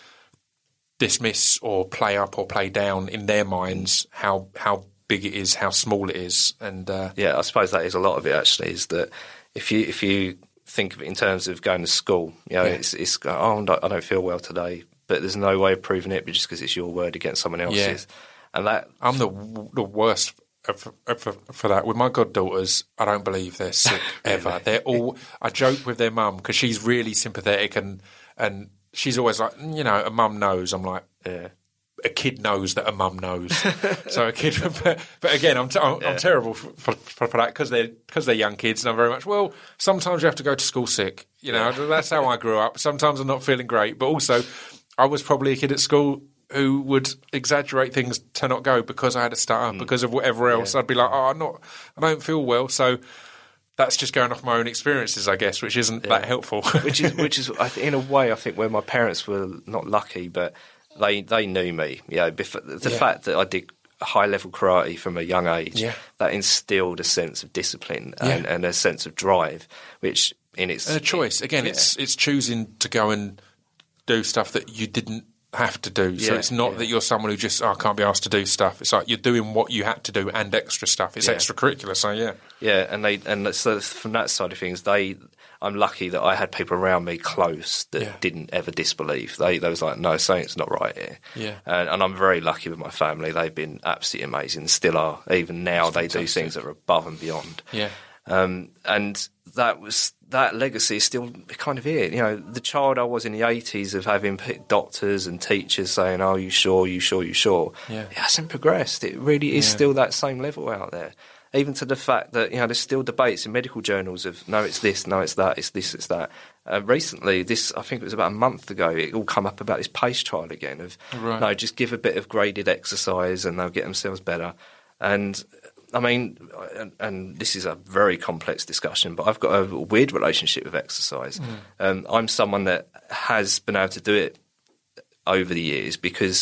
dismiss or play up or play down in their minds how how big it is, how small it is, and uh, Yeah, I suppose that is a lot of it. Actually, is that if you if you think of it in terms of going to school, you know, Yeah. it's it's oh, I'm not- I don't feel well today, but there's no way of proving it just because it's your word against someone else's, and that I'm the the worst for, for, for that. With my goddaughters, I don't believe they're sick ever. They're all. I joke with their mum because she's really sympathetic and and she's always like, you know, a mum knows. I'm like, yeah. a kid knows that a mum knows. So a kid, but, but again, I'm, t- I'm, Yeah. I'm terrible for, for, for that because they're because they're young kids, and I'm very much well. Sometimes you have to go to school sick. You know, that's how I grew up. Sometimes I'm not feeling great, but also I was probably a kid at school who would exaggerate things to not go because I had a stutter, because of whatever else. Yeah. I'd be like, oh, I'm not, I don't feel well, so. That's just going off my own experiences, I guess, which isn't that helpful. which is which is I th- in a way I think where my parents were not lucky, but they they knew me. You know, bef- the Yeah. fact that I did high level karate from a young age, Yeah. that instilled a sense of discipline Yeah. and, and a sense of drive, which in its And a choice. Again, Yeah. it's it's choosing to go and do stuff that you didn't have to do. So Yeah, it's not yeah. that you're someone who just, oh, I can't be asked to do stuff. It's like you're doing what you had to do and extra stuff. It's Yeah. extracurricular, so yeah. Yeah, and they and so from that side of things, they I'm lucky that I had people around me close that Yeah. didn't ever disbelieve. They they was like, no, something's not right here. Yeah. and, and I'm very lucky with my family. They've been absolutely amazing, still are. Even now, they do things that are above and beyond. Yeah. Um, and that was that legacy is still kind of here. You know, the child I was in the eighties of having p- doctors and teachers saying, "Oh, you sure? You sure? You sure?" Yeah. It hasn't progressed. It really is Yeah. still that same level out there. Even to the fact that, you know, there's still debates in medical journals of no, it's this, no, it's that, it's this, it's that. Uh, recently, this I think it was about a month ago, it all come up about this PACE trial again of Right. no, just give a bit of graded exercise and they'll get themselves better. And I mean, and, and this is a very complex discussion, but I've got a weird relationship with exercise. Mm. Um, I'm someone that has been able to do it over the years because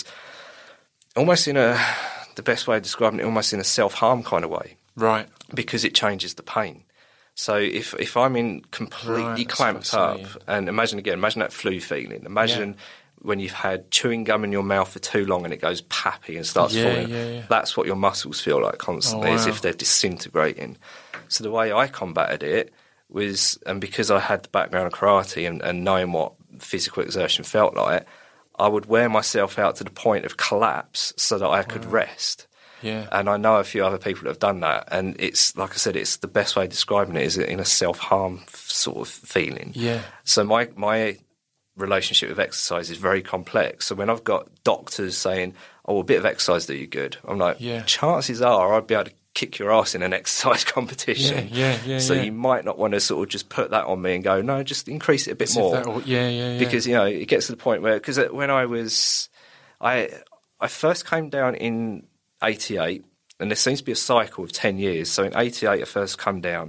almost in a, the best way of describing it, almost in a self-harm kind of way, Right. because it changes the pain. So if if I'm in completely Right, that's clamped what I up, see. and imagine again, imagine that flu feeling. Imagine Yeah. when you've had chewing gum in your mouth for too long and it goes pappy and starts Yeah, falling. yeah, yeah. That's what your muscles feel like constantly, Oh, as wow. if they're disintegrating. So the way I combated it was, and because I had the background of karate and, and knowing what physical exertion felt like, I would wear myself out to the point of collapse so that I could rest. Yeah. And I know a few other people that have done that, and it's like I said, it's the best way of describing it is in a self-harm sort of feeling. Yeah. So my my relationship with exercise is very complex. So when I've got doctors saying, "Oh, a bit of exercise do you good," I'm like, Yeah. chances are I'd be able to kick your ass in an exercise competition. Yeah, yeah, yeah, So yeah. you might not want to sort of just put that on me and go, no, just increase it a bit As if more. that will- yeah, yeah, yeah. Because, you know, it gets to the point where, because when I was, I I first came down in eighty-eight, and there seems to be a cycle of ten years. So in eighty-eight, I first come down,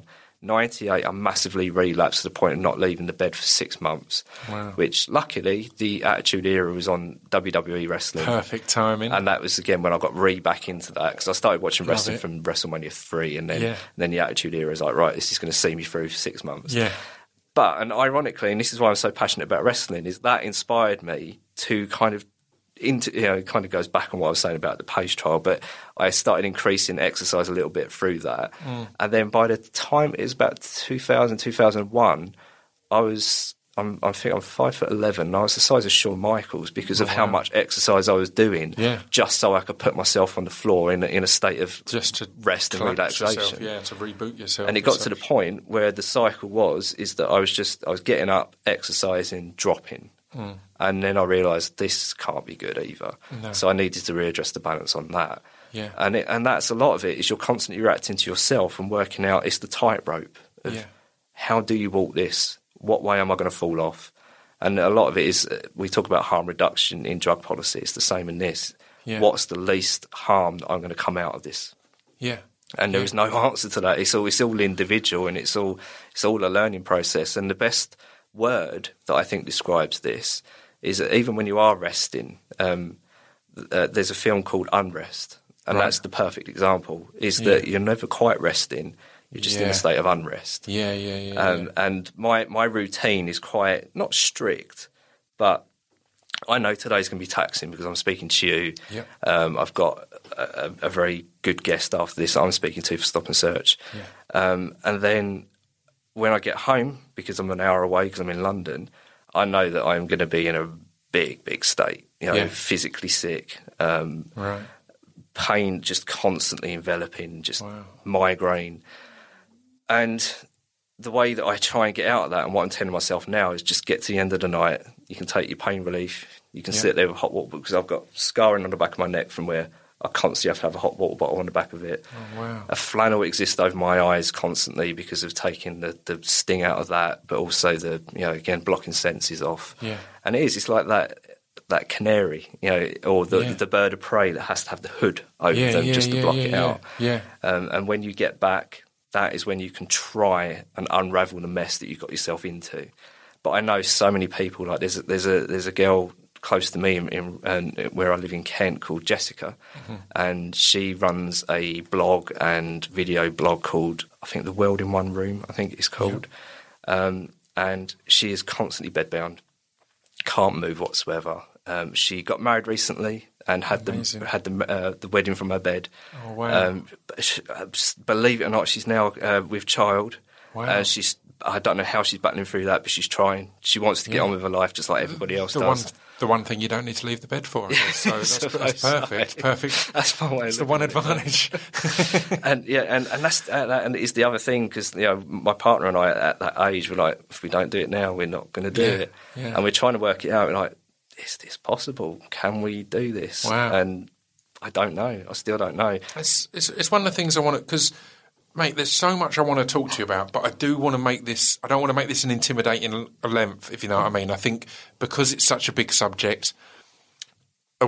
ninety-eight, I massively relapsed to the point of not leaving the bed for six months. Wow. Which, luckily, the Attitude Era was on W W E Wrestling. Perfect timing. And that was, again, when I got re back into that, because I started watching Love wrestling it. from WrestleMania three, and then, Yeah. and then the Attitude Era is like, right, this is going to see me through for six months. Yeah. But, and ironically, and this is why I'm so passionate about wrestling, is that inspired me to kind of, into, you know, it kind of goes back on what I was saying about the Page trial, but I started increasing exercise a little bit through that. Mm. And then by the time it was about two thousand, two thousand one, I was, I'm, I think I'm five foot eleven, and I was the size of Shawn Michaels because of oh, wow. how much exercise I was doing, yeah. just so I could put myself on the floor in, a- in a state of just to rest and collapse relaxation. yourself, yeah, to reboot yourself. And it got to the point where the cycle was, is that I was just, I was getting up, exercising, dropping. Mm. And then I realised this can't be good either. No. So I needed to readjust the balance on that. Yeah. And it, and that's a lot of it, is you're constantly reacting to yourself and working out, it's the tightrope of yeah. how do you walk this? What way am I going to fall off? And a lot of it is, we talk about harm reduction in drug policy. It's the same in this. Yeah. What's the least harm that I'm going to come out of this? Yeah. And there yeah. is no answer to that. It's all, it's all individual, and it's all, it's all a learning process. And the best word that I think describes this is that even when you are resting, um, uh, there's a film called Unrest, and right. that's the perfect example, is yeah. that you're never quite resting, you're just yeah. in a state of unrest. Yeah, yeah, yeah. Um, yeah. And my, my routine is quite, not strict, but I know today's going to be taxing because I'm speaking to you. Yep. Um, I've got a, a very good guest after this I'm speaking to for Stop and Search. Yeah. Um, and then when I get home, because I'm an hour away because I'm in London, I know that I'm going to be in a big, big state, you know, yeah. physically sick, um, right. pain just constantly enveloping, just wow. migraine. And the way that I try and get out of that, and what I'm telling myself now, is just get to the end of the night. You can take your pain relief. You can yeah. sit there with hot water, because I've got scarring on the back of my neck from where I constantly have to have a hot water bottle on the back of it. Oh, wow. A flannel exists over my eyes constantly because of taking the, the sting out of that, but also the, you know, again, blocking senses off. Yeah. And it is, it's like that that canary, you know, or the, yeah. the bird of prey that has to have the hood over yeah, them yeah, just to yeah, block yeah, it yeah. out. Yeah. Um, and when you get back, that is when you can try and unravel the mess that you got yourself into. But I know so many people, like there's a, there's a there's a girl close to me in, in, in where I live in Kent called Jessica, mm-hmm. and she runs a blog and video blog called, I think, The World in One Room, I think it's called. Yeah. Um, and she is constantly bedbound, can't move whatsoever. Um, she got married recently and had Amazing. the had the uh, the wedding from her bed. Oh wow! Um, she, believe it or not, she's now uh, with child. Wow! Uh, she's I don't know how she's battling through that, but she's trying. She wants to get yeah. on with her life just like everybody else the does. One, the one thing you don't need to leave the bed for, I guess. So that's, that's perfect. Perfect. That's my way. It's the one advantage. and yeah, and and that's uh, that, and it's the other thing, because you know my partner and I at that age were like, if we don't do it now, we're not going to do yeah. it, yeah. and we're trying to work it out. We're like, is this possible? Can we do this? Wow. And I don't know. I still don't know. It's it's, it's one of the things I want to, because, mate, there's so much I want to talk to you about, but I do want to make this, I don't want to make this an intimidating length, if you know what I mean. I think because it's such a big subject, uh,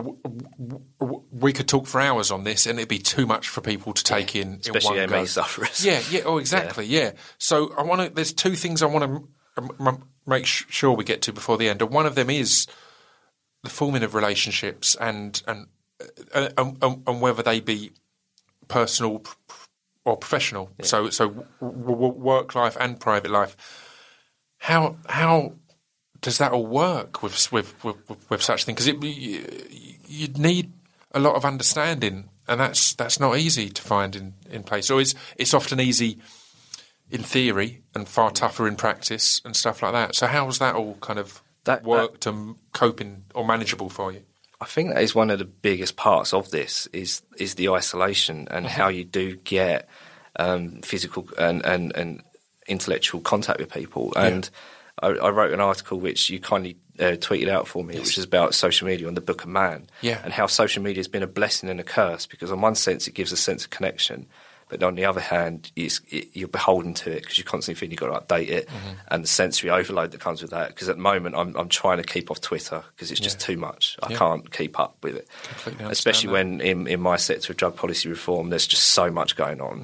we could talk for hours on this, and it'd be too much for people to take yeah. in, especially in one M A go. sufferers. Yeah, yeah, oh, exactly, yeah. yeah. So I want to, there's two things I want to m- m- make sh- sure we get to before the end, and one of them is the forming of relationships and and uh, and, and whether they be personal or professional. Yeah. So so w- w- work life and private life. How how does that all work with with with, with such thing? Because it you, you'd need a lot of understanding, and that's that's not easy to find in, in place. So it's it's often easy in theory and far tougher in practice and stuff like that. So how was that all kind of that worked that, and coping or manageable for you? I think that is one of the biggest parts of this is is the isolation and mm-hmm. how you do get um, physical and, and, and intellectual contact with people. And yeah. I, I wrote an article which you kindly uh, tweeted out for me, yes. which is about social media on the Book of Man, yeah. and how social media has been a blessing and a curse, because on one sense it gives a sense of connection, but on the other hand, it's, it, you're beholden to it because you constantly feel you've got to update it, mm-hmm. and the sensory overload that comes with that. Because at the moment, I'm, I'm trying to keep off Twitter because it's just yeah. too much. I yeah. can't keep up with it, especially that. when in, in my sector of drug policy reform, there's just so much going on. Mm-hmm.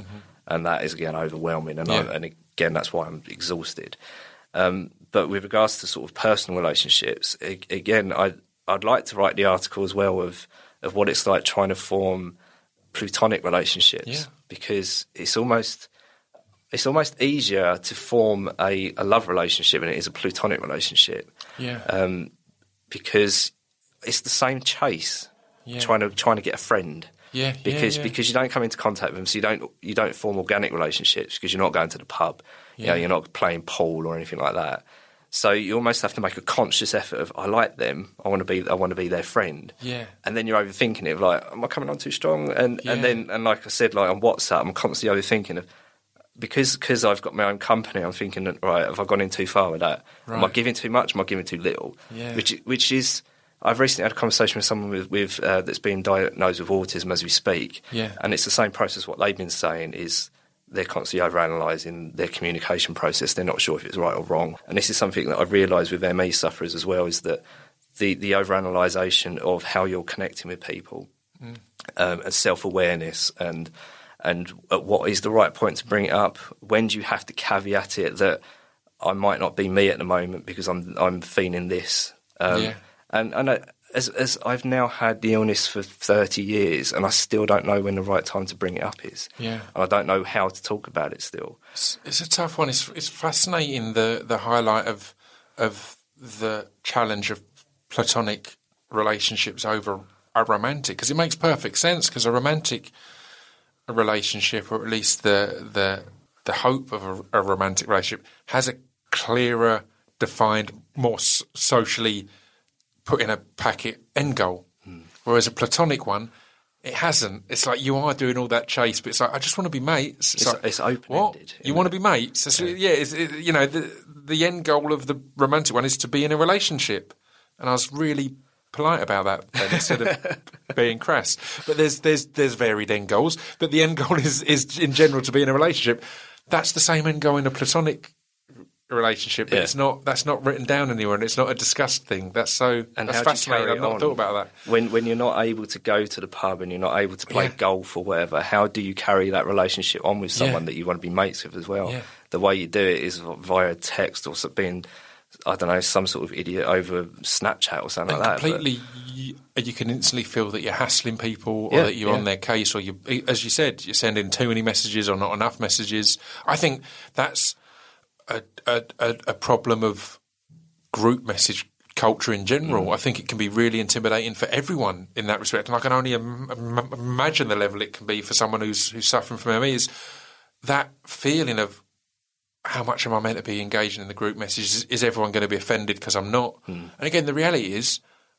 and that is again overwhelming. And, Yeah. I, and again, that's why I'm exhausted. Um, but with regards to sort of personal relationships, a- again, I I'd like to write the article as well of of what it's like trying to form platonic relationships, Yeah. because it's almost it's almost easier to form a, a love relationship than it is a platonic relationship. Yeah. Um, because it's the same chase, Yeah. trying to trying to get a friend. Yeah, Because yeah, yeah. because you don't come into contact with them, so you don't you don't form organic relationships because you're not going to the pub, you know, Yeah. you're not playing pool or anything like that. So you almost have to make a conscious effort of I like them, I want to be I want to be their friend. Yeah. And then you're overthinking it of like, am I coming on too strong? And Yeah. and then and like I said, like on WhatsApp, I'm constantly overthinking of because because I've got my own company. I'm thinking, right, have I gone in too far with that? Am I Right. giving too much? Am I giving too little? Yeah. Which which is. I've recently had a conversation with someone with, with uh, that's been diagnosed with autism as we speak, Yeah. and it's the same process. What they've been saying is they're constantly overanalyzing their communication process. They're not sure if it's right or wrong, and this is something that I've realised with M E sufferers as well, is that the the overanalysation of how you're connecting with people, mm. um, and self-awareness, and and at what is the right point to bring it up. When do you have to caveat it that I might not be me at the moment because I'm I'm feeling this. Um, Yeah. And, and I, as, as I've now had the illness for thirty years, and I still don't know when the right time to bring it up is. Yeah. And I don't know how to talk about it still. It's, it's a tough one. It's it's fascinating the the highlight of of the challenge of platonic relationships over a romantic, because it makes perfect sense. Because a romantic relationship, or at least the the the hope of a, a romantic relationship, has a clearer, defined, more s- socially put in a packet end goal. Mm. Whereas a platonic one, it hasn't. It's like you are doing all that chase, but it's like, I just want to be mates. It's, It's, like, it's open-ended. what? You want to be mates? It's, yeah, yeah it's, it, you know, the, the end goal of the romantic one is to be in a relationship. And I was really polite about that then, instead of being crass. But there's there's there's varied end goals. But the end goal is, is in general to be in a relationship. That's the same end goal in a platonic relationship, but Yeah. it's not. That's not written down anywhere, and it's not a discussed thing. That's so. And that's how do you fascinating. carry I've it not on? thought about that. When when you're not able to go to the pub and you're not able to play Yeah. golf or whatever, how do you carry that relationship on with someone Yeah. that you want to be mates with as well? Yeah. The way you do it is via text or so- being, I don't know, some sort of idiot over Snapchat or something And like that. but- completely, you, you can instantly feel that you're hassling people, or Yeah, that you're yeah. on their case, or you, as you said, you're sending too many messages or not enough messages. I think that's a a, a, a problem of group message culture in general. Mm. I think it can be really intimidating for everyone in that respect, and I can only Im- im- imagine the level it can be for someone who's who's suffering from M E. Is that feeling of, how much am I meant to be engaging in the group messages? Is, is everyone going to be offended because I'm not? Mm. And again, the reality is,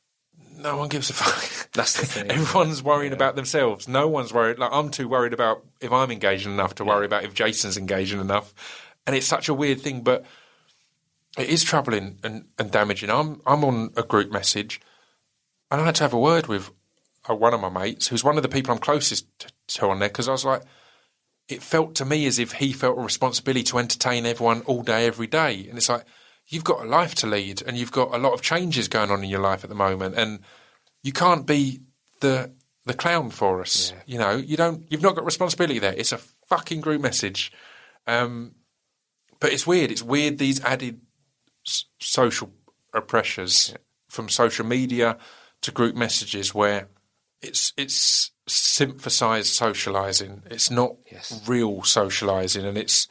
no one gives a fuck. That's the thing. Everyone's worrying Yeah. about themselves. No one's worried. Like, I'm too worried about if I'm engaging enough to worry about if Jason's engaging enough. And it's such a weird thing, but it is troubling and, and damaging. I'm I'm on a group message, and I had to have a word with uh, one of my mates, who's one of the people I'm closest to, to on there, because I was like, it felt to me as if he felt a responsibility to entertain everyone all day, every day. And it's like, you've got a life to lead, and you've got a lot of changes going on in your life at the moment, and you can't be the the clown for us. Yeah. You know, you don't. You've not got responsibility there. It's a fucking group message. Um, but it's weird. It's weird, these added s- social pressures Yeah. from social media to group messages, where it's it's synthesized socializing. It's not Yes. real socializing, and it's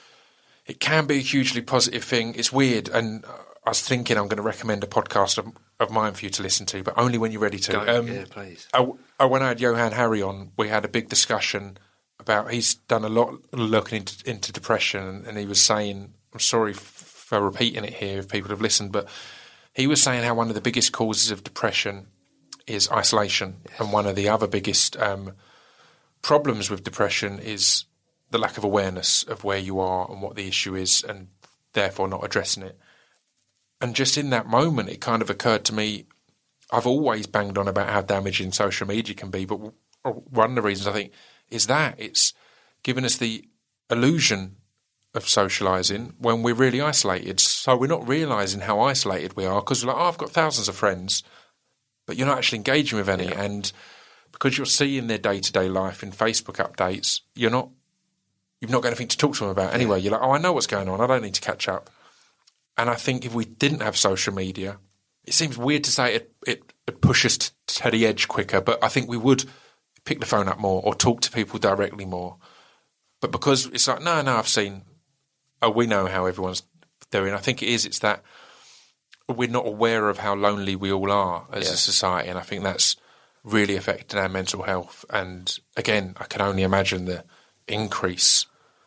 it can be a hugely positive thing. It's weird, and I was thinking I'm going to recommend a podcast of, of mine for you to listen to, but only when you're ready to. Go, Um, yeah, please. I, I, when I had Johan Harry on, we had a big discussion about, he's done a lot looking into, into depression, and he was saying, I'm sorry f- for repeating it here if people have listened, but he was saying how one of the biggest causes of depression is isolation, yes. and one of the other biggest um, problems with depression is the lack of awareness of where you are and what the issue is, and therefore not addressing it. And just in that moment, it kind of occurred to me, I've always banged on about how damaging social media can be, but w- one of the reasons I think is that it's given us the illusion of socialising when we're really isolated. So we're not realising how isolated we are, because we're like, oh, I've got thousands of friends, but you're not actually engaging with any. Yeah. And because you're seeing their day-to-day life in Facebook updates, you're not you've not got anything to talk to them about anyway. You're like, oh, I know what's going on. I don't need to catch up. And I think if we didn't have social media, it seems weird to say it, it, it pushes us to the edge quicker, but I think we would pick the phone up more or talk to people directly more. But because it's like, no, no, I've seen, oh, we know how everyone's doing. I think it is, it's that we're not aware of how lonely we all are as yeah. a society, and I think that's really affecting our mental health. And again, I can only imagine the increase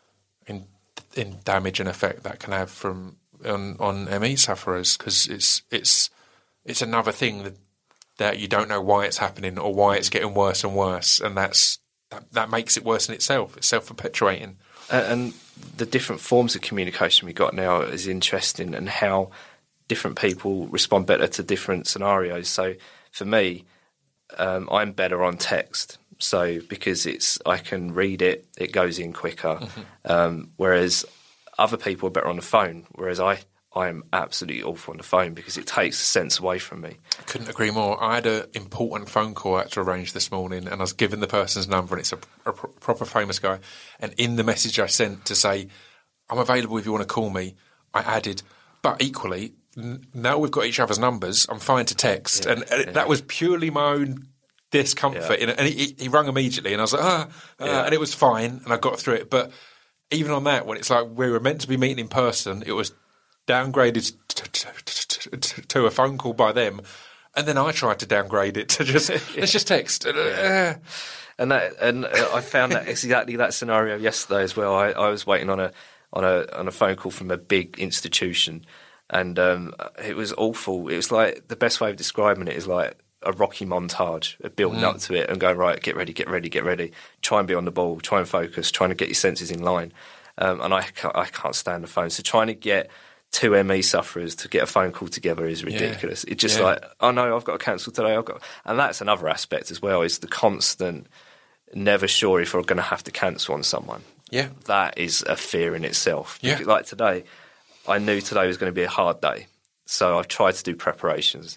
in in damage and effect that can have from on, on M E sufferers, because it's it's it's another thing that that you don't know why it's happening or why it's getting worse and worse, and that's that, that makes it worse in itself. It's self-perpetuating. And, and the different forms of communication we got now is interesting, and how different people respond better to different scenarios. So for me, um, I'm better on text. So because it's, I can read it, it goes in quicker. Mm-hmm. Um, whereas other people are better on the phone. Whereas I, I am absolutely awful on the phone because it takes the sense away from me. I couldn't agree more. I had an important phone call I had to arrange this morning, and I was given the person's number, and it's a, a proper famous guy. And in the message I sent to say, I'm available if you want to call me, I added, but equally, n- now we've got each other's numbers, I'm fine to text. Yeah, and and yeah. that was purely my own discomfort. Yeah. And he, he rung immediately, and I was like, ah, ah yeah. and it was fine, and I got through it. But even on that, when it's like we were meant to be meeting in person, it was downgraded t- t- t- t- to a phone call by them, and then I tried to downgrade it to just, let's just text. Yeah. And that, and I found that exactly that scenario yesterday as well. I, I was waiting on a on a on a phone call from a big institution, and um, it was awful. It was like, the best way of describing it is like a Rocky montage of building mm. up to it and going, right, get ready, get ready, get ready. Try and be on the ball, try and focus, trying to get your senses in line. Um, and I can't, I can't stand the phone. So trying to get two M E sufferers to get a phone call together is ridiculous. Yeah. It's just yeah. like, oh no, I've got to cancel today. I've got, and that's another aspect as well, is the constant, never sure if we're going to have to cancel on someone. Yeah, that is a fear in itself. Yeah. Because, like today, I knew today was going to be a hard day, so I've tried to do preparations.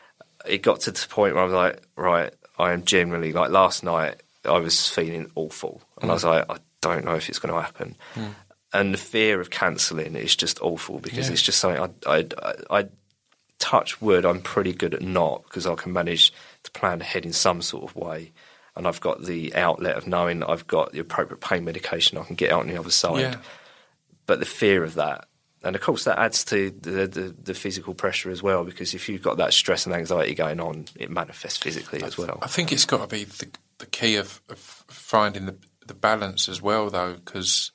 It got to the point where I was like, right, I am generally, like last night, I was feeling awful, and mm. I was like, I don't know if it's going to happen. Mm. And the fear of cancelling is just awful, because yeah. it's just something I, I, I, I touch wood, I'm pretty good at not, because I can manage to plan ahead in some sort of way. And I've got the outlet of knowing that I've got the appropriate pain medication I can get out on the other side. Yeah. But the fear of that, and of course that adds to the, the, the physical pressure as well, because if you've got that stress and anxiety going on, it manifests physically as well. I think it's got to be the, the key of, of finding the, the balance as well, though, because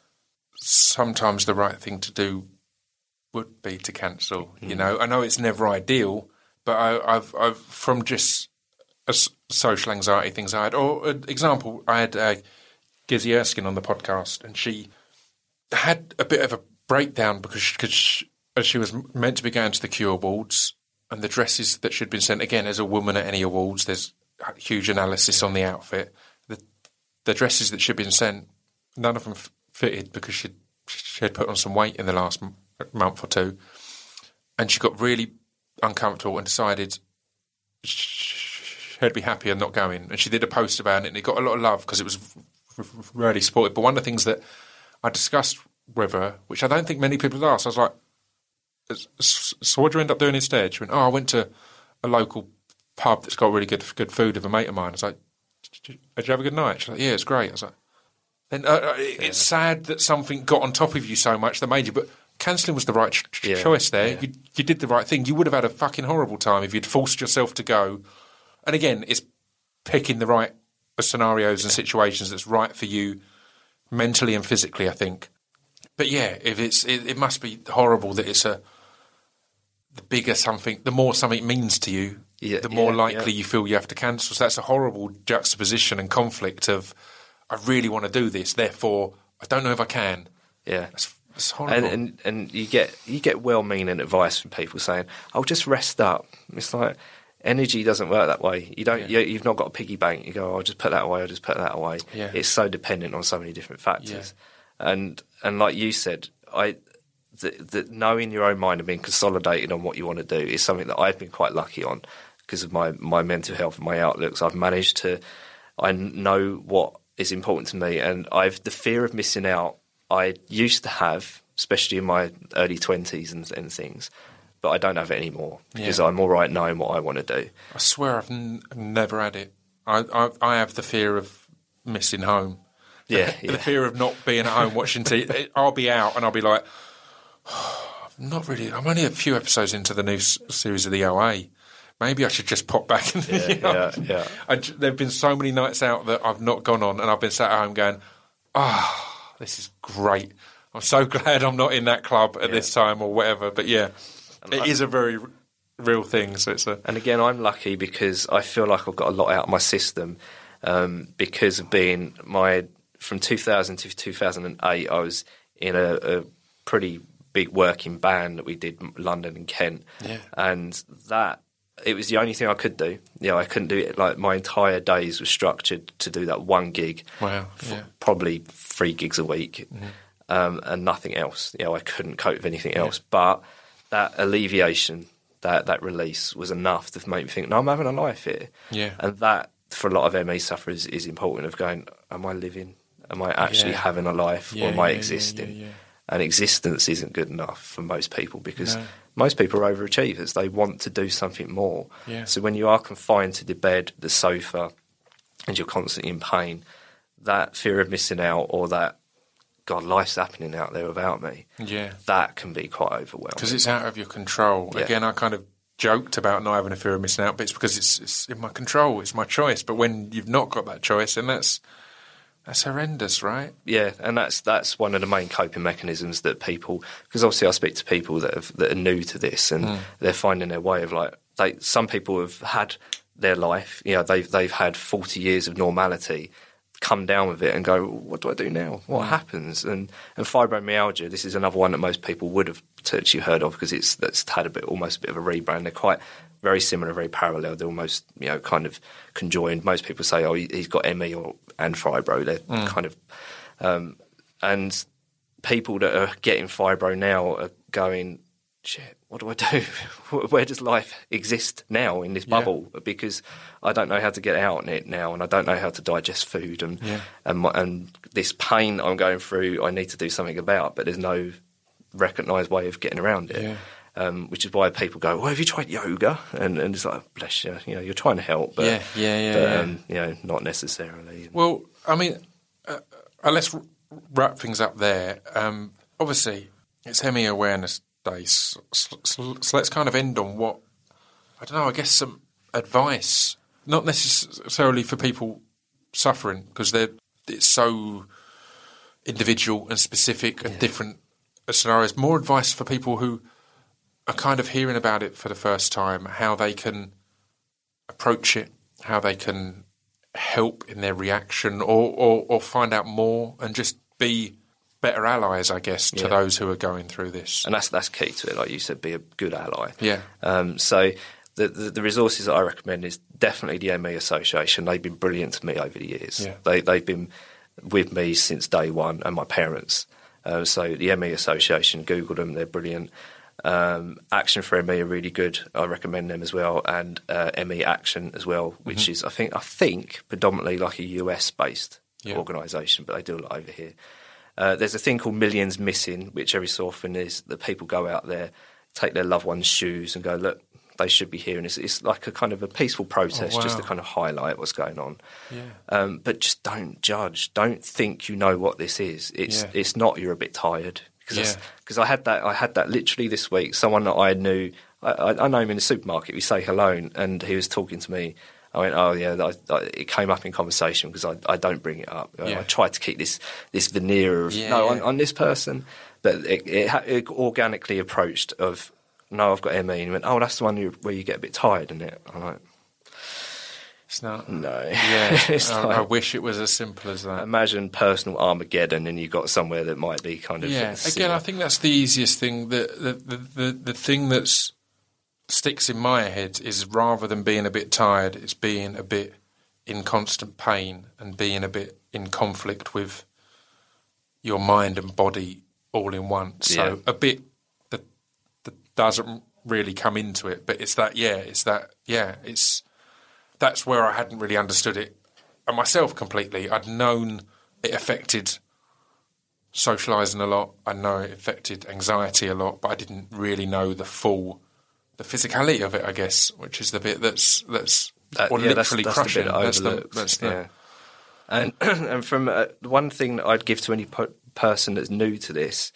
sometimes the right thing to do would be to cancel. Mm. You know, I know it's never ideal, but I, I've, I've from just a social anxiety things I had, or an example, I had uh, Gizzy Erskine on the podcast, and she had a bit of a breakdown because she, cause she, as she was meant to be going to the Q Awards, and the dresses that she'd been sent, again, as a woman at any awards, there's huge analysis on the outfit. The, the dresses that she'd been sent, none of them f- fitted because she'd, she had put on some weight in the last m- month or two, and she got really uncomfortable and decided she, she'd be happier not going. And she did a post about it, and it got a lot of love because it was really supportive. But one of the things that I discussed with her, which I don't think many people asked, I was like, so what did you end up doing instead? She went, oh, I went to a local pub that's got really good good food with a mate of mine. I was like, did you have a good night? She's like, yeah, it's great. I was like, then uh, it's sad that something got on top of you so much that made you, but cancelling was the right ch- yeah, choice there. Yeah. You, you did the right thing. You would have had a fucking horrible time if you'd forced yourself to go. And again, it's picking the right scenarios and situations that's right for you mentally and physically, I think. But yeah, if it's, it, it must be horrible that it's a, the bigger something, the more something means to you, yeah, the more yeah, likely yeah. you feel you have to cancel. So that's a horrible juxtaposition and conflict of, I really want to do this, therefore I don't know if I can. Yeah, that's, that's horrible. And, and and you get you get well-meaning advice from people saying, "Oh, just rest up." It's like, energy doesn't work that way. You don't. Yeah. You, you've not got a piggy bank. You go, oh, "I'll just put that away. I'll just put that away." Yeah. It's so dependent on so many different factors. Yeah. And and like you said, I the, the knowing your own mind and being consolidated on what you want to do is something that I've been quite lucky on because of my my mental health and my outlooks. I've managed to. I know what is important to me, and I've the fear of missing out. I used to have, especially in my early twenties and, and things, but I don't have it anymore because Yeah. I'm all right knowing what I want to do. I swear I've n- never had it. I, I I have the fear of missing home. Yeah, The yeah. fear of not being at home watching T V. I'll be out and I'll be like, oh, I'm not really. I'm only a few episodes into the new s- series of the O A. Maybe I should just pop back. And, Yeah, you know, yeah, yeah. I j- there've been so many nights out that I've not gone on, and I've been sat at home going, "Ah, oh, this is great. I'm so glad I'm not in that club at Yeah. this time or whatever." But yeah, it I- is a very r- real thing. So it's a And again, I'm lucky because I feel like I've got a lot out of my system um, because of being my from two thousand to two thousand eight. I was in a, a pretty big working band that we did in London and Kent, Yeah. and that it was the only thing I could do. You know, I couldn't do it. Like my entire days were structured to do that one gig. wow. for Yeah. probably three gigs a week, um, and nothing else. You know, I couldn't cope with anything else. But that alleviation, that that release, was enough to make me think, no, I'm having a life here. Yeah. And that, for a lot of M E sufferers, is important. Of going, am I living? Am I actually Yeah. having a life, Yeah, or am I yeah, yeah, existing? yeah, yeah. And existence isn't good enough for most people because No. most people are overachievers. They want to do something more. Yeah. So when you are confined to the bed, the sofa, and you're constantly in pain, that fear of missing out, or that, God, life's happening out there without me, Yeah. that can be quite overwhelming. Because it's out of your control. Yeah. Again, I kind of joked about not having a fear of missing out, but it's because it's, it's in my control. It's my choice. But when you've not got that choice, then that's that's horrendous, right? Yeah, and that's that's one of the main coping mechanisms that people, because obviously I speak to people that have, that are new to this, and they're finding their way of like they. Some people have had their life, you know, they've they've had forty years of normality, come down with it and go, what do I do now? What happens? And and fibromyalgia, this is another one that most people would have actually heard of because it's that's had a bit almost a bit of a rebrand. They're quite very similar, very parallel. They're almost, you know, kind of conjoined. Most people say, oh, he- he's got M E or and fibro. They're kind of um, and people that are getting fibro now are going, shit, what do I do? Where does life exist now in this Yeah. bubble? Because I don't know how to get out in it now, and I don't know how to digest food, and Yeah. and, my, and this pain I'm going through, I need to do something about, but there's no recognised way of getting around it. Yeah. Um, which is why people go, well, have you tried yoga? And, and it's like, bless you, you know, you're trying to help, but, Yeah, yeah, yeah, but yeah. Um, you know, not necessarily. Well, I mean, uh, uh, let's r- wrap things up there. Um, obviously, it's M E Awareness Day, so, so, so let's kind of end on what, I don't know, I guess some advice, not necessarily for people suffering, because they're it's so individual and specific and different scenarios. More advice for people who are kind of hearing about it for the first time, how they can approach it, how they can help in their reaction, or, or, or find out more and just be better allies, I guess, to Yeah. those who are going through this. And that's that's key to it, like you said, be a good ally. Yeah. Um, so the, the the resources that I recommend is definitely the M E Association. They've been brilliant to me over the years. Yeah. They they've been with me since day one, and my parents. Uh, so the M E Association, Google them, they're brilliant. Um, Action for M E are really good. I recommend them as well, and uh, M E Action as well, which Mm-hmm. is I think I think predominantly like a U S based Yeah. organisation, but they do a lot over here. Uh, there's a thing called Millions Missing, which every so often is that people go out there, take their loved one's shoes, and go, look, they should be here. And it's, it's like a kind of a peaceful protest, Oh, just to wow. kind of highlight what's going on. Yeah. Um, but just don't judge. Don't think you know what this is. It's Yeah. it's not. You're a bit tired. Yeah. Because I had that. I had that literally this week. Someone that I knew. I, I, I know him in the supermarket. We say hello, and he was talking to me. I went, oh yeah. I, I, it came up in conversation because I, I don't bring it up. Yeah. I try to keep this this veneer of Yeah, no yeah. on, on this person, but it, it, ha- it organically approached of no, I've got M E, and he went, oh, that's the one you, where you get a bit tired, isn't it? I'm like, It's not. no. Yeah. It's I, like- I wish it was as simple as that. Imagine personal Armageddon, and you got somewhere that might be kind of Yeah, similar. again, I think that's the easiest thing. The the, the, the the thing that sticks in my head is rather than being a bit tired, it's being a bit in constant pain and being a bit in conflict with your mind and body all in one. So Yeah. a bit that that doesn't really come into it, but it's that yeah, it's that yeah, it's that's where I hadn't really understood it and myself completely. I'd known it affected socialising a lot. I know it affected anxiety a lot, but I didn't really know the full, the physicality of it, I guess, which is the bit that's that's That, or yeah, literally that's, that's crushing. the bit That's the, overlooked. that's the, yeah. And and from uh, one thing that I'd give to any po- person that's new to this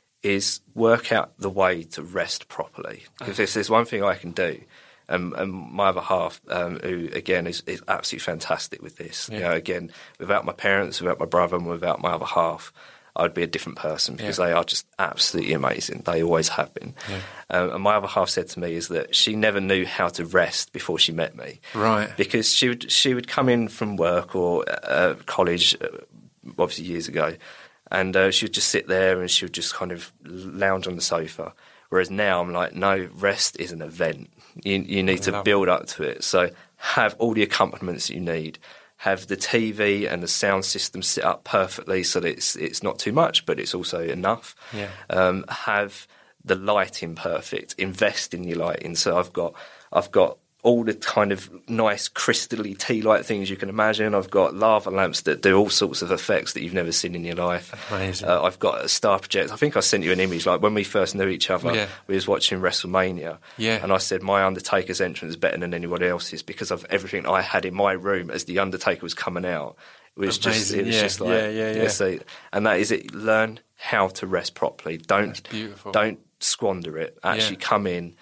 is work out the way to rest properly. Because if there's one thing I can do, and, and my other half, um, who again is, is absolutely fantastic with this. Yeah. You know, again, without my parents, without my brother, and without my other half, I'd be a different person because yeah. they are just absolutely amazing. They always have been. Yeah. Um, and my other half said to me is that she never knew how to rest before she met me. Right. Because she would she would come in from work or uh, college, uh, obviously years ago, and uh, she would just sit there and she would just kind of lounge on the sofa. Whereas now I'm like, no, rest is an event. You, you need to build up to it. So have all the accompaniments you need. Have the T V and the sound system set up perfectly so that it's it's not too much, but it's also enough. Yeah. Um, have the lighting perfect. Invest in your lighting. So I've got I've got all the kind of nice crystally tea light things you can imagine. I've got lava lamps that do all sorts of effects that you've never seen in your life. Amazing. Uh, I've got a star projector. I think I sent you an image. Like when we first knew each other, yeah. we was watching WrestleMania. Yeah. And I said my Undertaker's entrance is better than anybody else's because of everything I had in my room as the Undertaker was coming out. It was Amazing. just, it was yeah. just like, yeah, yeah, yeah. yeah, so, and that is it. Learn how to rest properly. Don't, That's beautiful. Don't squander it. Actually, Yeah. come in,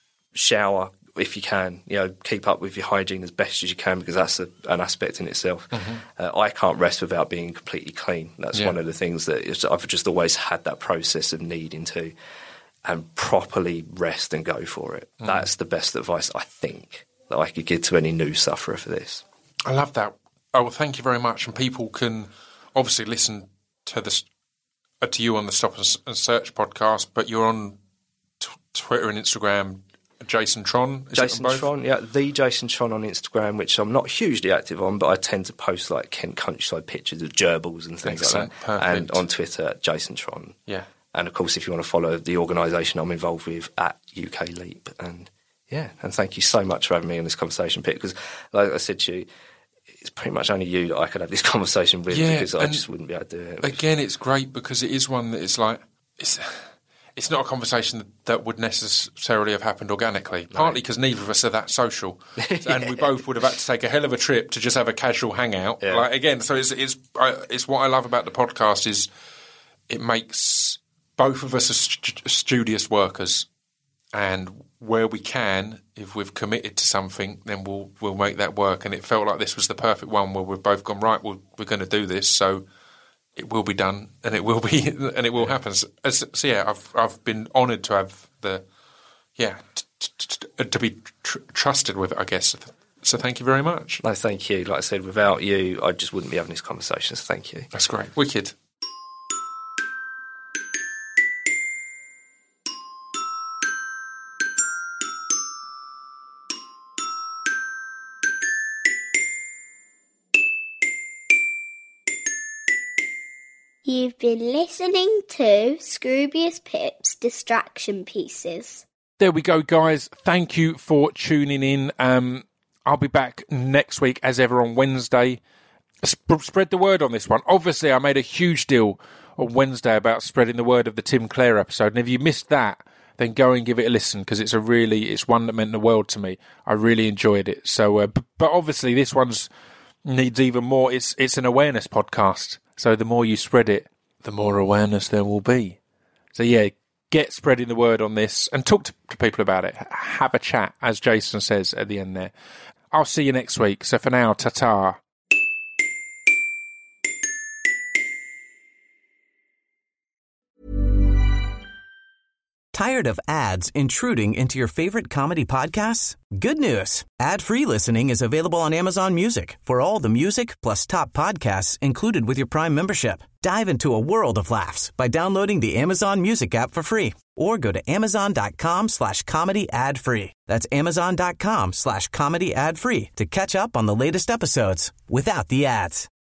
shower if you can. You know, keep up with your hygiene as best as you can because that's a, an aspect in itself. Mm-hmm. Uh, I can't rest without being completely clean. That's Yeah. one of the things that is, I've just always had that process of needing to, and properly rest and go for it. Mm. That's the best advice I think that I could give to any new sufferer for this. I love that. Oh, well, thank you very much. And people can obviously listen to this uh, to you on the Stop and, S- and Search podcast, but you're on t- Twitter and Instagram, Jason Tron. Is Jason it on both? Tron, yeah, the Jason Tron on Instagram, which I'm not hugely active on, but I tend to post like Kent countryside pictures of gerbils and things Excellent. like that. Perfect. And on Twitter, Jason Tron. Yeah. And of course, if you want to follow the organisation I'm involved with, at U K Leap. And yeah, and thank you so much for having me on this conversation, Pete, because like I said to you, it's pretty much only you that I could have this conversation with Yeah, because I and just wouldn't be able to do it. Again, it's great because it is one that is like it's it's not a conversation that would necessarily have happened organically. Partly because neither of us are that social, and we both would have had to take a hell of a trip to just have a casual hangout. Yeah. Like again, so it's it's I, it's what I love about the podcast is it makes both of us are st- studious workers, and where we can, if we've committed to something, then we'll we'll make that work. And it felt like this was the perfect one where we've both gone right. We're, we're going to do this, so it will be done, and it will be, and it will happen. So, so yeah, I've I've been honoured to have the yeah t- t- t- to be tr- trusted with it, I guess. So thank you very much. No, thank you. Like I said, without you, I just wouldn't be having this conversation. So thank you. That's great, wicked. You've been listening to Scroobius Pip's Distraction Pieces. There we go, guys. Thank you for tuning in. Um, I'll be back next week, as ever, on Wednesday. Sp- spread the word on this one. Obviously, I made a huge deal on Wednesday about spreading the word of the Tim Clare episode. And if you missed that, then go and give it a listen, because it's a really, it's one that meant the world to me. I really enjoyed it. So, uh, b- but obviously, this one's needs even more. It's it's an awareness podcast. So the more you spread it, the more awareness there will be. So yeah, get spreading the word on this and talk to, to people about it. Have a chat, as Jason says at the end there. I'll see you next week. So for now, ta-ta. Tired of ads intruding into your favorite comedy podcasts? Good news. Ad-free listening is available on Amazon Music for all the music plus top podcasts included with your Prime membership. Dive into a world of laughs by downloading the Amazon Music app for free or go to amazon.com slash comedy ad free. That's amazon.com slash comedy ad free to catch up on the latest episodes without the ads.